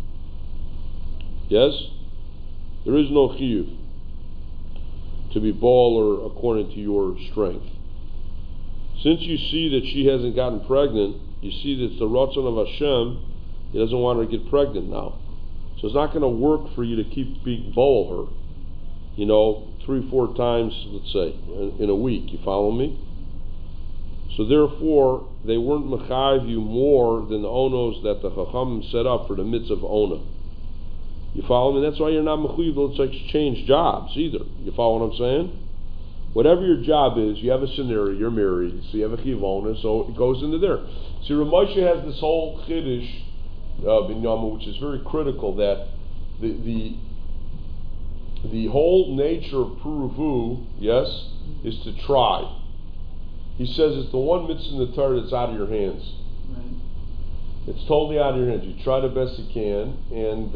Yes? There is no chiyuv to be baller according to your strength. Since you see that she hasn't gotten pregnant, you see that it's the ratzon of Hashem, He doesn't want her to get pregnant now. So it's not going to work for you to keep being bowl her, 3-4 times, let's say, in a week. You follow me? So therefore, they weren't mechayiv you more than the onos that the Chachamim set up for the mitzvah of ona. You follow me? That's why you're not mechayiv to exchange jobs either. You follow what I'm saying? Whatever your job is, you have a scenario, you're married, so you have a chivona, so it goes into there. See, Rav Moshe has this whole chiddush, Binyamin, which is very critical, that the whole nature of Puruvu, yes, is to try. He says it's the one mitzvah in the Torah that's out of your hands. Right. It's totally out of your hands. You try the best you can, and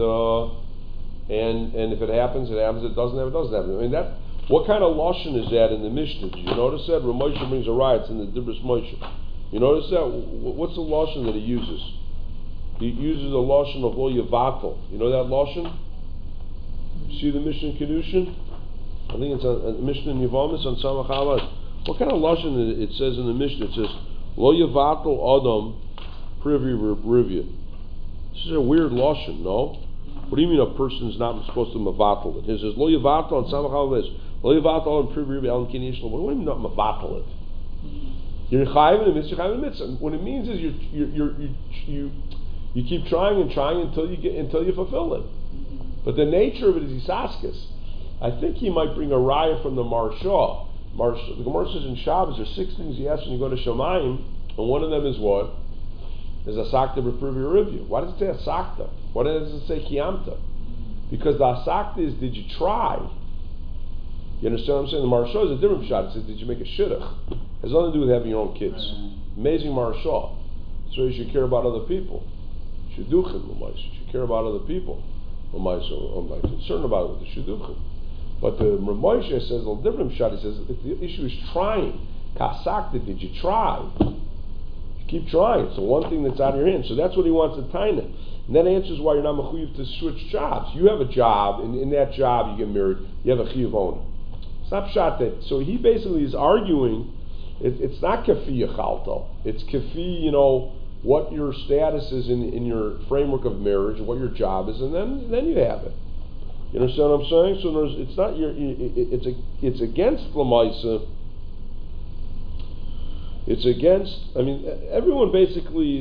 if it happens, it happens. It doesn't happen, it doesn't happen. I mean, what kind of lashon is that in the Mishnah? Did you notice that? Rav Moshe brings a riot in the Dibros Moshe. You notice that? What's the lashon that he uses? He uses the lashon of lo yavatel. You know that lashon? See the Mishnah in Kedushin? I think it's a Mishnah in Yevamis on Samach Alad. What kind of lashon it says in the Mishnah? It says lo yavatel adam privi rivya. This is a weird lashon, no? What do you mean a person's not supposed to mavatel it? He says lo yavatel on Samach Alad. Lo yavatel on privi rivya al kinish lo. What do you mean not mavatel it? You're chayiv in a mitzvah, chayiv in a mitzvah. What it means is you keep trying and trying until you fulfill it. But the nature of it is isaskis. I think he might bring a raya from the Marsha. The Gemara says in Shabbos there's 6 things he asks when you go to Shamayim, and one of them is what? Is asakta b'privi review. Why does it say asakta? Why does it say kiyamta? Because the asakta is, did you try? You understand what I'm saying? The Marsha is a different shot. It says, did you make a shidduch? It has nothing to do with having your own kids. Amazing Marsha. So you should care about other people. Shidduchim, you should care about other people. I'm not concerned about it with the shidduchim. But the Rav Moshe says a little different shot. He says, if the issue is trying, kasakta, did you try? You keep trying. It's the one thing that's out of your hands. So that's what he wants to tie in. And that answers why you're not mechuyev to switch jobs. You have a job, and in that job you get married, you have a chiyuv owner. It's not shot that. So he basically is arguing, it's not kafi yachalto. It's kafi, what your status is in your framework of marriage, what your job is, and then you have it. You understand what I'm saying? So it's not it's against Lamaisa. It's against. I mean, everyone basically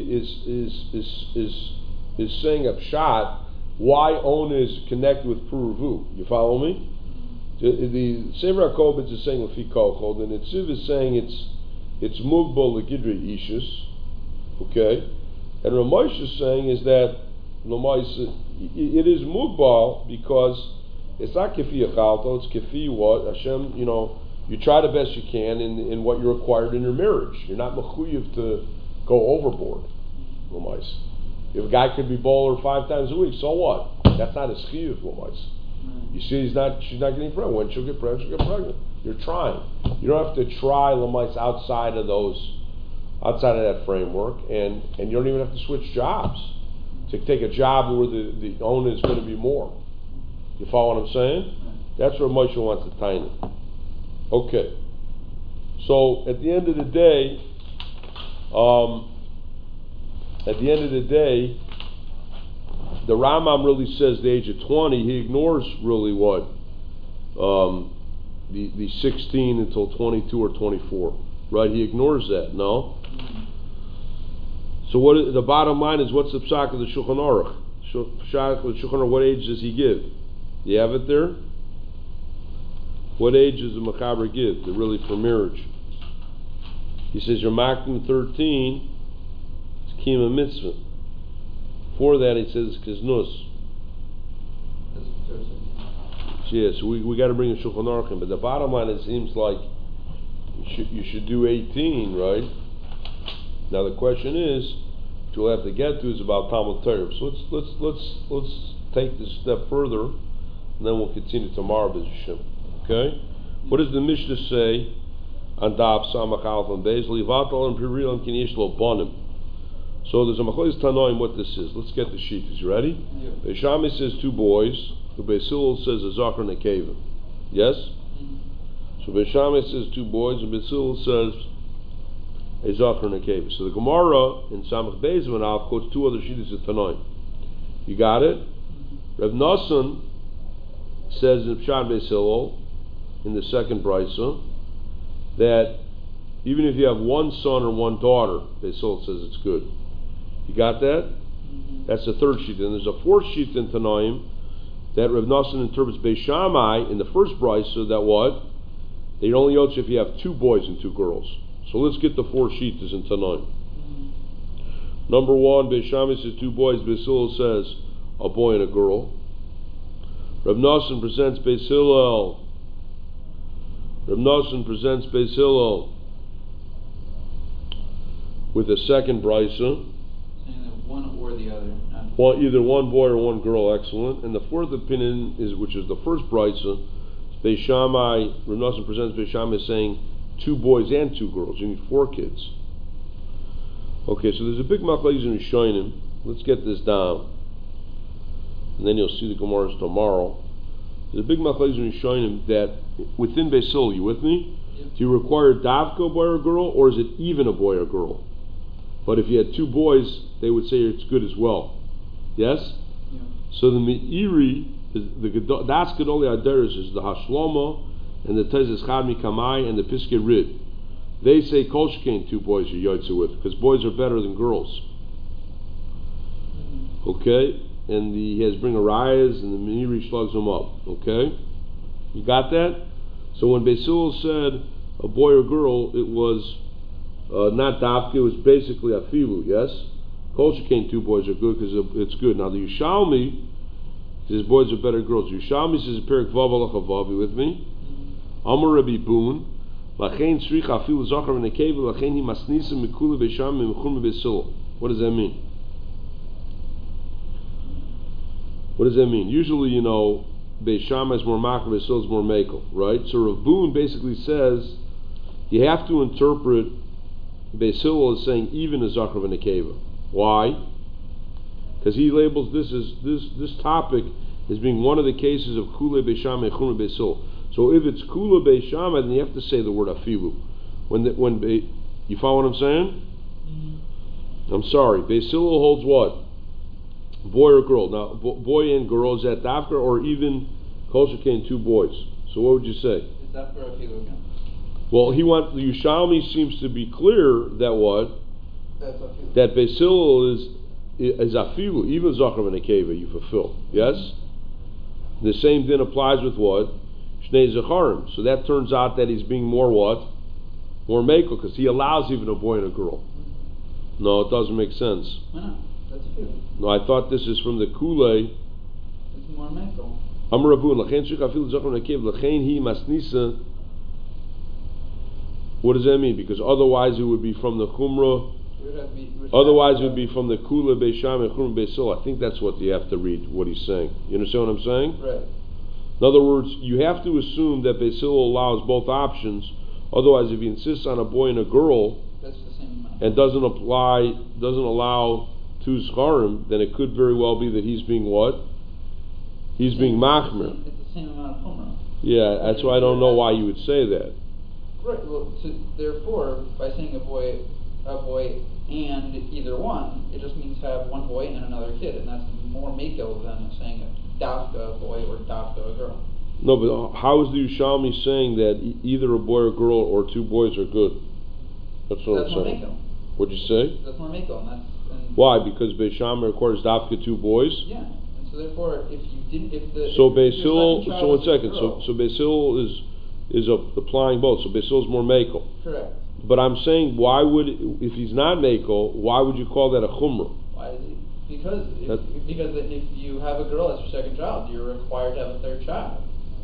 is saying a pshat why Ona is connected with Puruvu. You follow me? The Sefer HaKobitz is saying Lefi Kochol, and the Tziv is saying it's Mugbal Legidri Ishus. Okay, and Rav Moshe is saying is that it is mugbal because it's not kefi achalto, it's kefi what Hashem. You try the best you can in what you're required in your marriage. You're not mechuyev to go overboard. Rav Moshe. If a guy could be bowler 5 times a week, so what? That's not his chiyuv, Rav Moshe. You see, she's not getting pregnant. When she'll get pregnant, she'll get pregnant. You're trying. You don't have to try lamais outside of that framework, and you don't even have to switch jobs to take a job where the owner is going to be more. You follow what I'm saying? That's where Moshe wants to tie in. Okay. So at the end of the day, the Rambam really says the age of 20. He ignores really what the 16 until 22 or 24. Right? He ignores that. No. So the bottom line is, what's the psak of the Shulchan Aruch? Psak of the Shulchan Aruch, what age does he give? You have it there? What age does the Machaber give? Really for marriage. He says you're makdim 13. It's kiyum mitzvah. For that he says it's kiznus. Yeah, so we got to bring the Shulchan Aruch in. But the bottom line, it seems like you should do 18, right? Now the question is, what you'll have to get to is about Talmud Torah. So let's take this step further, and then we'll continue tomorrow, B'ez Hashem. Okay? What does the Mishnah say on Daf Samach Aleph and Beis? Livatal and Piril and Kinish Lo Bonim. So there's a Machlokes Tanoim what this is. Let's get the sheet. Is you ready? Yeah. Beis Shammai says 2 boys. The Beis Hillel says a Zachar and a Keva. Yes? So Beis Shammai says 2 boys, and Beis Hillel says a Zachar and a Keva. So the Gemara in Samach Beis Manal quotes 2 other sheets of Tanoim. You got it? Reb Nosson says in Pshat Beis Hillel in the second brisa that even if you have one son or one daughter, Beis Hillel says it's good. You got that? Mm-hmm. That's the third sheet. And there's a fourth sheet in Tanaim that Rav Nosson interprets Beis Shammai in the first brisa that what? They only yotze if you have two boys and two girls. So let's get the four sheets in Tanaim. Mm-hmm. Number one, Beis Shammai says two boys. Beis Hillel says a boy and a girl. Rav Nosson presents Beis Hillel. Rav Nosson presents Beis Hillel with a second brisa. Saying that one or the other. Well, either one boy or one girl, excellent. And the fourth opinion is, which is the first brisa, Beis Shammai. Rav Nosson presents Beis Shammai saying two boys and two girls. You need 4 kids. Okay, so there's a big machlokes in Rishonim. Let's get this down, and then you'll see the Gemaras tomorrow. There's a big machlokes in Rishonim that within Beis Hillel, you with me? Yep. Do you require davka a boy or girl, or is it even a boy or girl? But if you had two boys, they would say it's good as well. Yes? Yeah. So the Meiri, the Das Gedolei Aderes is the Hashloma, and the Tezes Chad Mikamai, and the Piskei Rid. They say Kol Shekain 2 boys are yotze with, because boys are better than girls. Mm-hmm. Okay? And he has bring arayas, and the Meiri slugs them up. Okay? You got that? So when Beis Hillel said a boy or girl, it was not dafke, it was basically afilu, yes? Kol Shekain 2 boys are good because it's good. Now the Yerushalmi says boys are better than girls. Yerushalmi says Perik Vav Alach Vav, you with me? Amar Rabbi Boon, Lachein Tzrich Afilu Zachar V'Nekeva, Lachein Hi Masnisa Mikula Beis Shammai Mechum Beis Hillel. What does that mean? What does that mean? Usually, Beis Shammai is more makar, Beis Hillel is more mekel, right? So Rav Boon basically says you have to interpret Beis Hillel as saying even a Zachar V'Nekeva. Why? Because he labels this topic as being one of the cases of Kula Beis Shammai Chumra Beis Hillel. So if it's Kula Beis Shammai, then you have to say the word Afilu. You follow what I'm saying? Mm-hmm. I'm sorry. Beis Hillel holds what? Boy or girl. Now, boy and girl, is that dafka or even Kol Shekain 2 boys? So what would you say? It's dafka or Afilu again. Well, the Yerushalmi seems to be clear that what? That's Afilu. That Beis Hillel is Afilu, even Zachar V'Nekeva you fulfill. Yes? The same din applies with what? Shnei Zacharim. So that turns out that he's being more what? More mekel, because he allows even a boy and a girl. Mm-hmm. No, it doesn't make sense. Why not? That's Afilu. No, I thought this is from the Kule. It's more mekel. Amar Rabun, Lachein Tzrich Afilu Zachar V'Nekeva, Lachein Hi Masnisa. What does that mean? Because otherwise it would be from the Chumrah. Otherwise it would be from the Kula Beis Shammai Chumrah Beis Hillel. I think that's what you have to read, what he's saying. You understand what I'm saying? Right. In other words, you have to assume that Beis Hillel allows both options. Otherwise, if he insists on a boy and a girl, that's the same amount. And doesn't allow 2 Zcharim, then it could very well be that he's being what? He's being machmir. It's the same amount of Chumrah. Yeah, that's why I don't know why you would say that. Right. Well, therefore, by saying a boy and either one, it just means have one boy and another kid, and that's more mekel than saying a dafka a boy or dafka a girl. No, but how is the Yerushalmi saying that either a boy or girl or 2 boys are good? That's what I'm saying. More mekel. What'd you say? That's more mekel, and why? Because Beis Shammai requires dafka 2 boys. Yeah, and so therefore, if you didn't, if the so if Beis Hillel. your So 1 second. So Beis Hillel is applying both. So Beis Hillel is more mekel. Correct. But I'm saying, why would, if he's not mekel, why would you call that a chumrah? Why is he? Because if you have a girl as your second child, you're required to have a third child.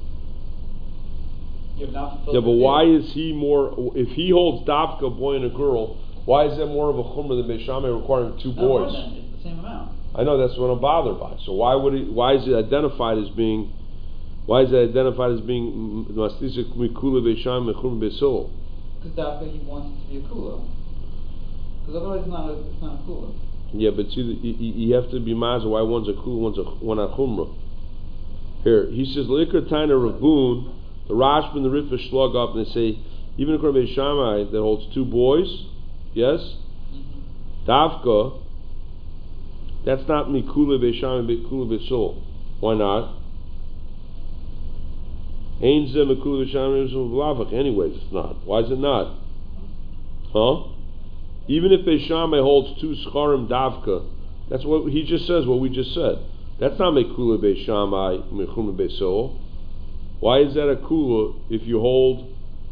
You have not fulfilled. Yeah, but why is he more? If he holds dafka a boy and a girl, why is that more of a chumrah than Beis Shammai requiring 2 boys? No, it's the same amount. I know, that's what I'm bothered by. So why is it identified as being masnisa mikula Beis Shammai mechum Beis Hillel? Because dafka he wants it to be a kula. Because otherwise it's not a kula. Yeah, but see, you have to be mazah why one's a kula, one a chumrah. Here, he says L'ikar Taina Rabun, the Rashba and the Ritva slug up and they say even according to Beis Shammai that holds 2 boys, yes, dafka, that's not mikula Beis Shammai, mikula Beis Hillel. Why not? Ain't ze mekula b'shamay v'lavach. Anyways, it's not. Why is it not? Huh? Even if Beis Shammai holds two scharim davka, that's what he just says. What we just said. That's not mekula Beis Shammai mechuma Beis Hillel. Why is that a kula if you hold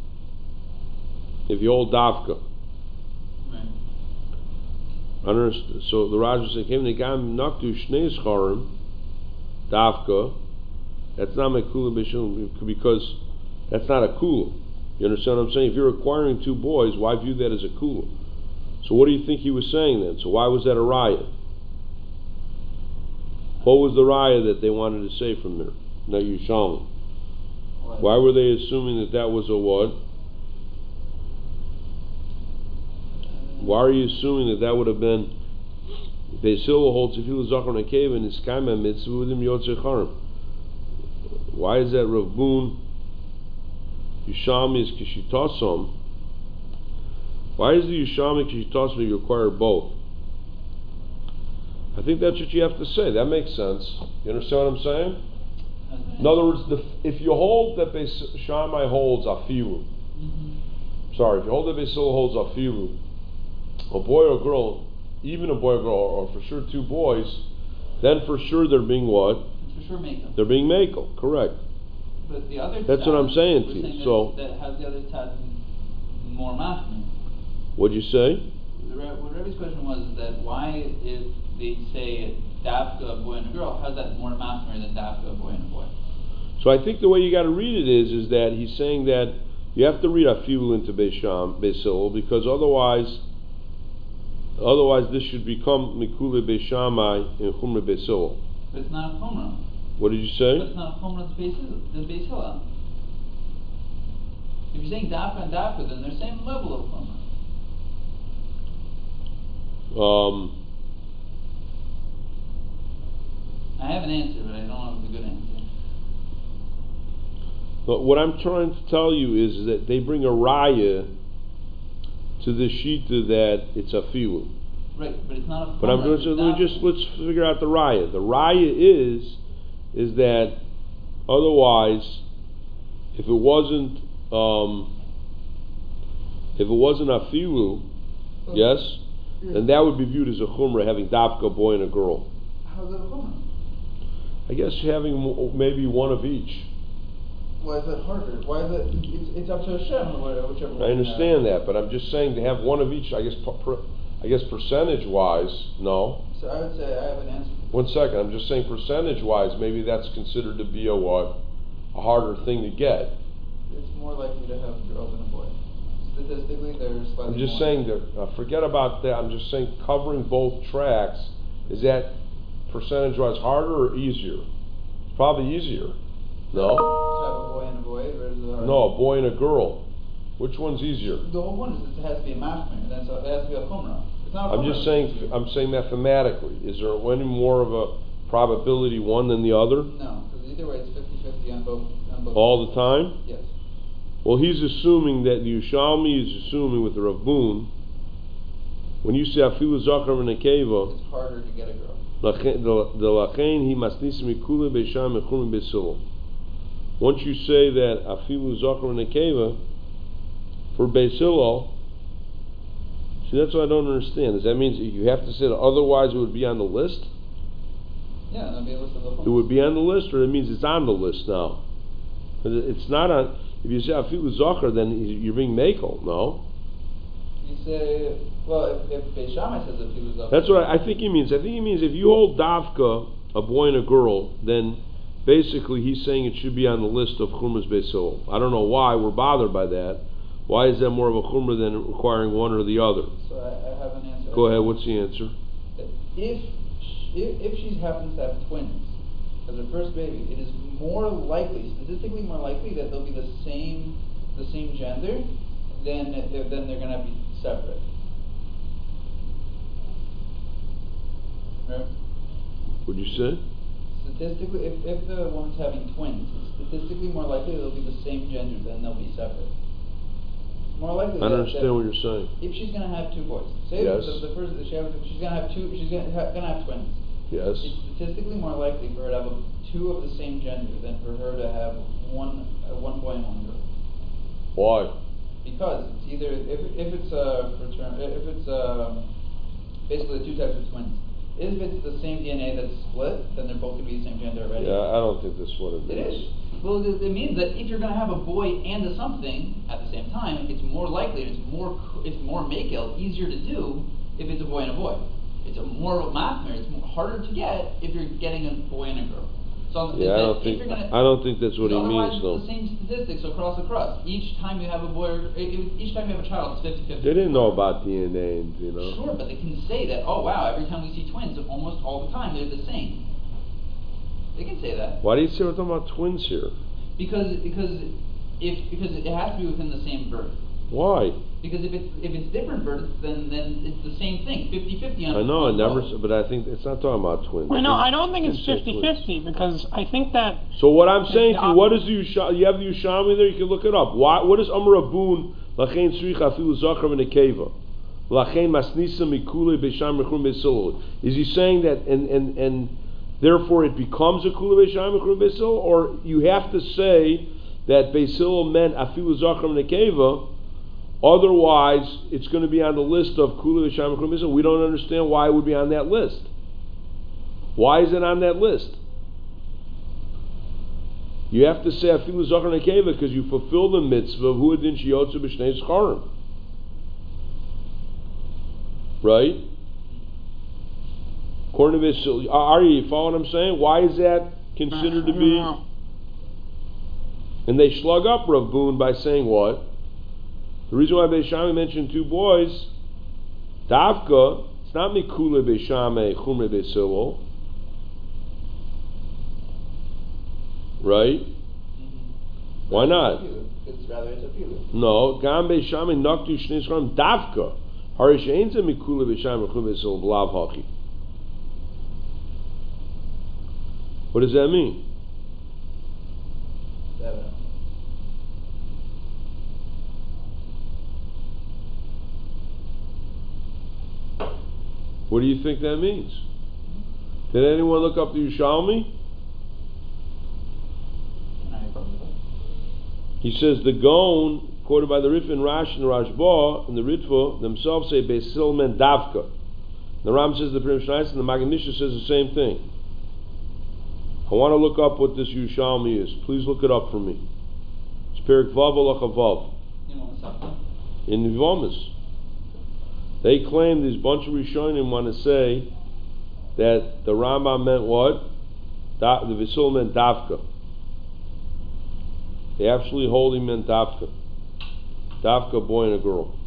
davka? Right. Understand? So the Raja said, "Came negam nakdu shnei scharim davka." That's not mekula Beis Hillel because that's not a kula. You understand what I'm saying? If you're acquiring two boys, why view that as a kula? So what do you think he was saying then? So why was that a raya? What was the raya that they wanted to say from there? No, Yerushalmi. Why were they assuming that was a what? Why are you assuming that would have been Beis Hillel holds if he was Zachar Nekeva and his Kaima mitzvah with him Yotzei Charim? Why is that Rav Boon Yerushalmi is Kishitasom? Why is the Yerushalmi Kishitasom you require both? I think that's what you have to say. That makes sense. You understand what I'm saying? In other words, if you hold that Beis Shammai holds afilu, if you hold that Beis Hillel holds afilu, a boy or girl, even a boy or girl, or for sure two boys, then for sure they're being what? For sure makel. They're being makel, correct. But the other that's tzad, what I'm saying to you. So that has the other tzad more machmir. What'd you say? What Rebbe's question was that why if they say dafka a boy and a girl, how's that more machmir than dafka a boy and a boy? So I think the way you got to read it is that he's saying that you have to read afilu into Beis Hillel because otherwise this should become mikule Beis Shammai and chumra Beis Hillel. But it's not a chumrah. What did you say? But it's not a chumrah to Beis Hillel. If you're saying dafka and dafka, then they're the same level of chumrah. I have an answer, but I don't know if it's a good answer. But what I'm trying to tell you is that they bring a raya to the shita that it's a filu. Right, but it's not a. But let's figure out the raya. The raya is that otherwise, if it wasn't a filu, yes. Then that would be viewed as a chumrah, having dafka, a boy and a girl. How's that a chumrah? I guess having maybe one of each. Why is that harder? Why is that? It's up to Hashem or whichever one. I understand that, but I'm just saying to have one of each. I guess percentage-wise, no. So I would say I have an answer. 1 second. I'm just saying percentage-wise, maybe that's considered to be a harder thing to get. It's more likely to have a girl than a boy. Statistically, there's slightly I'm just more. saying that, forget about that. I'm just saying covering both tracks, is that percentage-wise harder or easier? It's probably easier. No? To have a boy and a boy versus a No, a boy and a girl. Which one's easier? The whole point is it has to be a machmir. It has to be a chumrah. It's not a I'm just saying. I'm saying mathematically. Is there any more of a probability one than the other? No, because either way it's 50-50 on both. All the time? Yes. Well, he's assuming that the Yerushalmi is assuming with the Rav Boon, when you say afilu zakar v'nekeva, it's harder to get a girl. The lachein he masnis mikule beisham mechum Beis Hillel. Once you say that afilu zakar v'nekeva for Beis Hillel, see, that's what I don't understand. Does that mean you have to say that otherwise it would be on the list? Yeah, that'd be a list of the It would be on the list, or it means it's on the list now. It's not on. If you say afilu zakar, then you're being makel. No. You say, well, if Beis Shammai says afilu zakar. That's what I think he means. I think he means if you hold davka, a boy and a girl, then basically he's saying it should be on the list of chumras Beis Hillel. I don't know why we're bothered by that. Why is that more of a chumrah than requiring one or the other? So I have an answer. Go ahead. What's the answer? If she happens to have twins as her first baby, it is more likely, statistically more likely, that they'll be the same gender than they're going to be separate. Right? What'd you say? Statistically, if the woman's having twins, it's statistically more likely they'll be the same gender than they'll be separate. More likely. I don't understand what you're saying. If she's going to have two boys, say yes. the first she's going to have twins. Yes. It's statistically more likely for her to have two of the same gender than for her to have one boy and one girl. Why? Because it's either if it's basically two types of twins. If it's the same DNA that's split, then they're both going to be the same gender already. Yeah, I don't think that's what it means. It is. Well, it means that if you're going to have a boy and a something at the same time, it's more likely, and it's more makel, easier to do if it's a boy and a boy. It's a more machmer. It's harder to get if you're getting a boy and a girl. So yeah, I don't think that's what he means, though. It's the same statistics across. Each time you have a boy, each time you have a child, it's 50-50. They didn't know about DNA, and you know. Sure, but they can say that. Oh wow! Every time we see twins, almost all the time they're the same. They can say that. Why do you say we're talking about twins here? Because it has to be within the same birth. Why? Because if it's different births, then it's the same thing, 50-50 on. I know, but I think it's not talking about twins. Well, no, I don't think it's 50-50 because I think that. So what I'm saying to you, what is the you have the Yerushalmi there? You can look it up. What is Amar Abun Lachein Tzricha Afilu Zachar V'Nekeva Lachein Masnisa Mikule Beisham Mechrum Beisil? Is he saying that and therefore it becomes a Kule Beisham Mechrum Beisil, or you have to say that Beisil meant Afilu Zachar V'Nekeva? Otherwise, it's going to be on the list of Kula V'Sham Mechrum Beisil. We don't understand why it would be on that list. Why is it on that list? You have to say Afilu Zachar Nekeva because you fulfill the mitzvah of Huadin Shiyotzu B'Shnei Zcharim. Right? According to Beisil, Ari, you follow what I'm saying? Why is that considered to be? And they slug up Rav Boone by saying what? The reason why Beis Shammai mentioned two boys, Davka, it's not Mikule Beis Shammai Chumre Beis Hillel, right? Mm-hmm. Why not? It's a feeling. No, Gam Beis Shammai Naktu Shnei Zcharim Davka, Harish Einze Mikule Beis Shammai Chumre Beis Hillel B'lav Hachi. What does that mean? What do you think that means? Did anyone look up the Yerushalmi? He says the Gaon, quoted by the Rif and Rash and Rashba, and the Ritva themselves say Beisil men Davka. The Ram says the Prim Shnais, and the Maggid Mishnah says the same thing. I want to look up what this Yerushalmi is. Please look it up for me. It's Perik Vav Olachavav. In Nivomis. They claim these bunch of Rishonim want to say that the Rambam meant what? The Visul meant Davka. They actually hold he meant Davka. Davka, boy and a girl.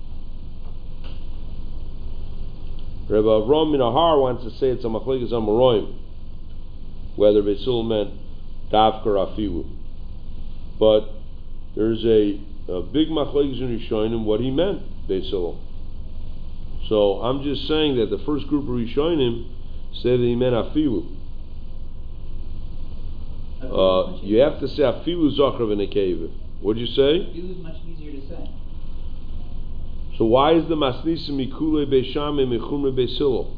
Rebbe Avram Minahar wants to say it's a Machlekes Amoraim, whether Visul meant Davka or Afilu. But there's a big Machlekes in Rishonim what he meant, Visul. So I'm just saying that the first group of Rishonim say that he meant Afilu. You have to say Afilu Zachar V'Nekeva. What did you say? Afilu is much easier to say. So why is the Masnisa Mikule Beis Shammai Mechumre Beis Hillel?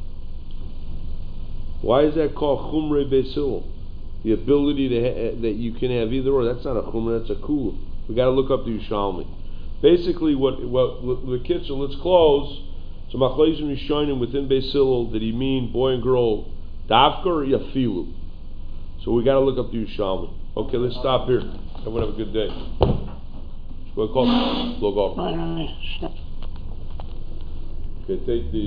Why is that called Chumre Beis Hillel? The ability that you can have either or. That's not a Chumre, that's a Kula. We got to look up the Yerushalmi. Basically, what the kids. So let's close. So Machlekes Rishonim within Beis Hillel, did he mean boy and girl Davka or Yafilu? So we got to look up the Yerushalmi. Okay, let's stop here. Everyone have a good day. We'll call. Okay, take the.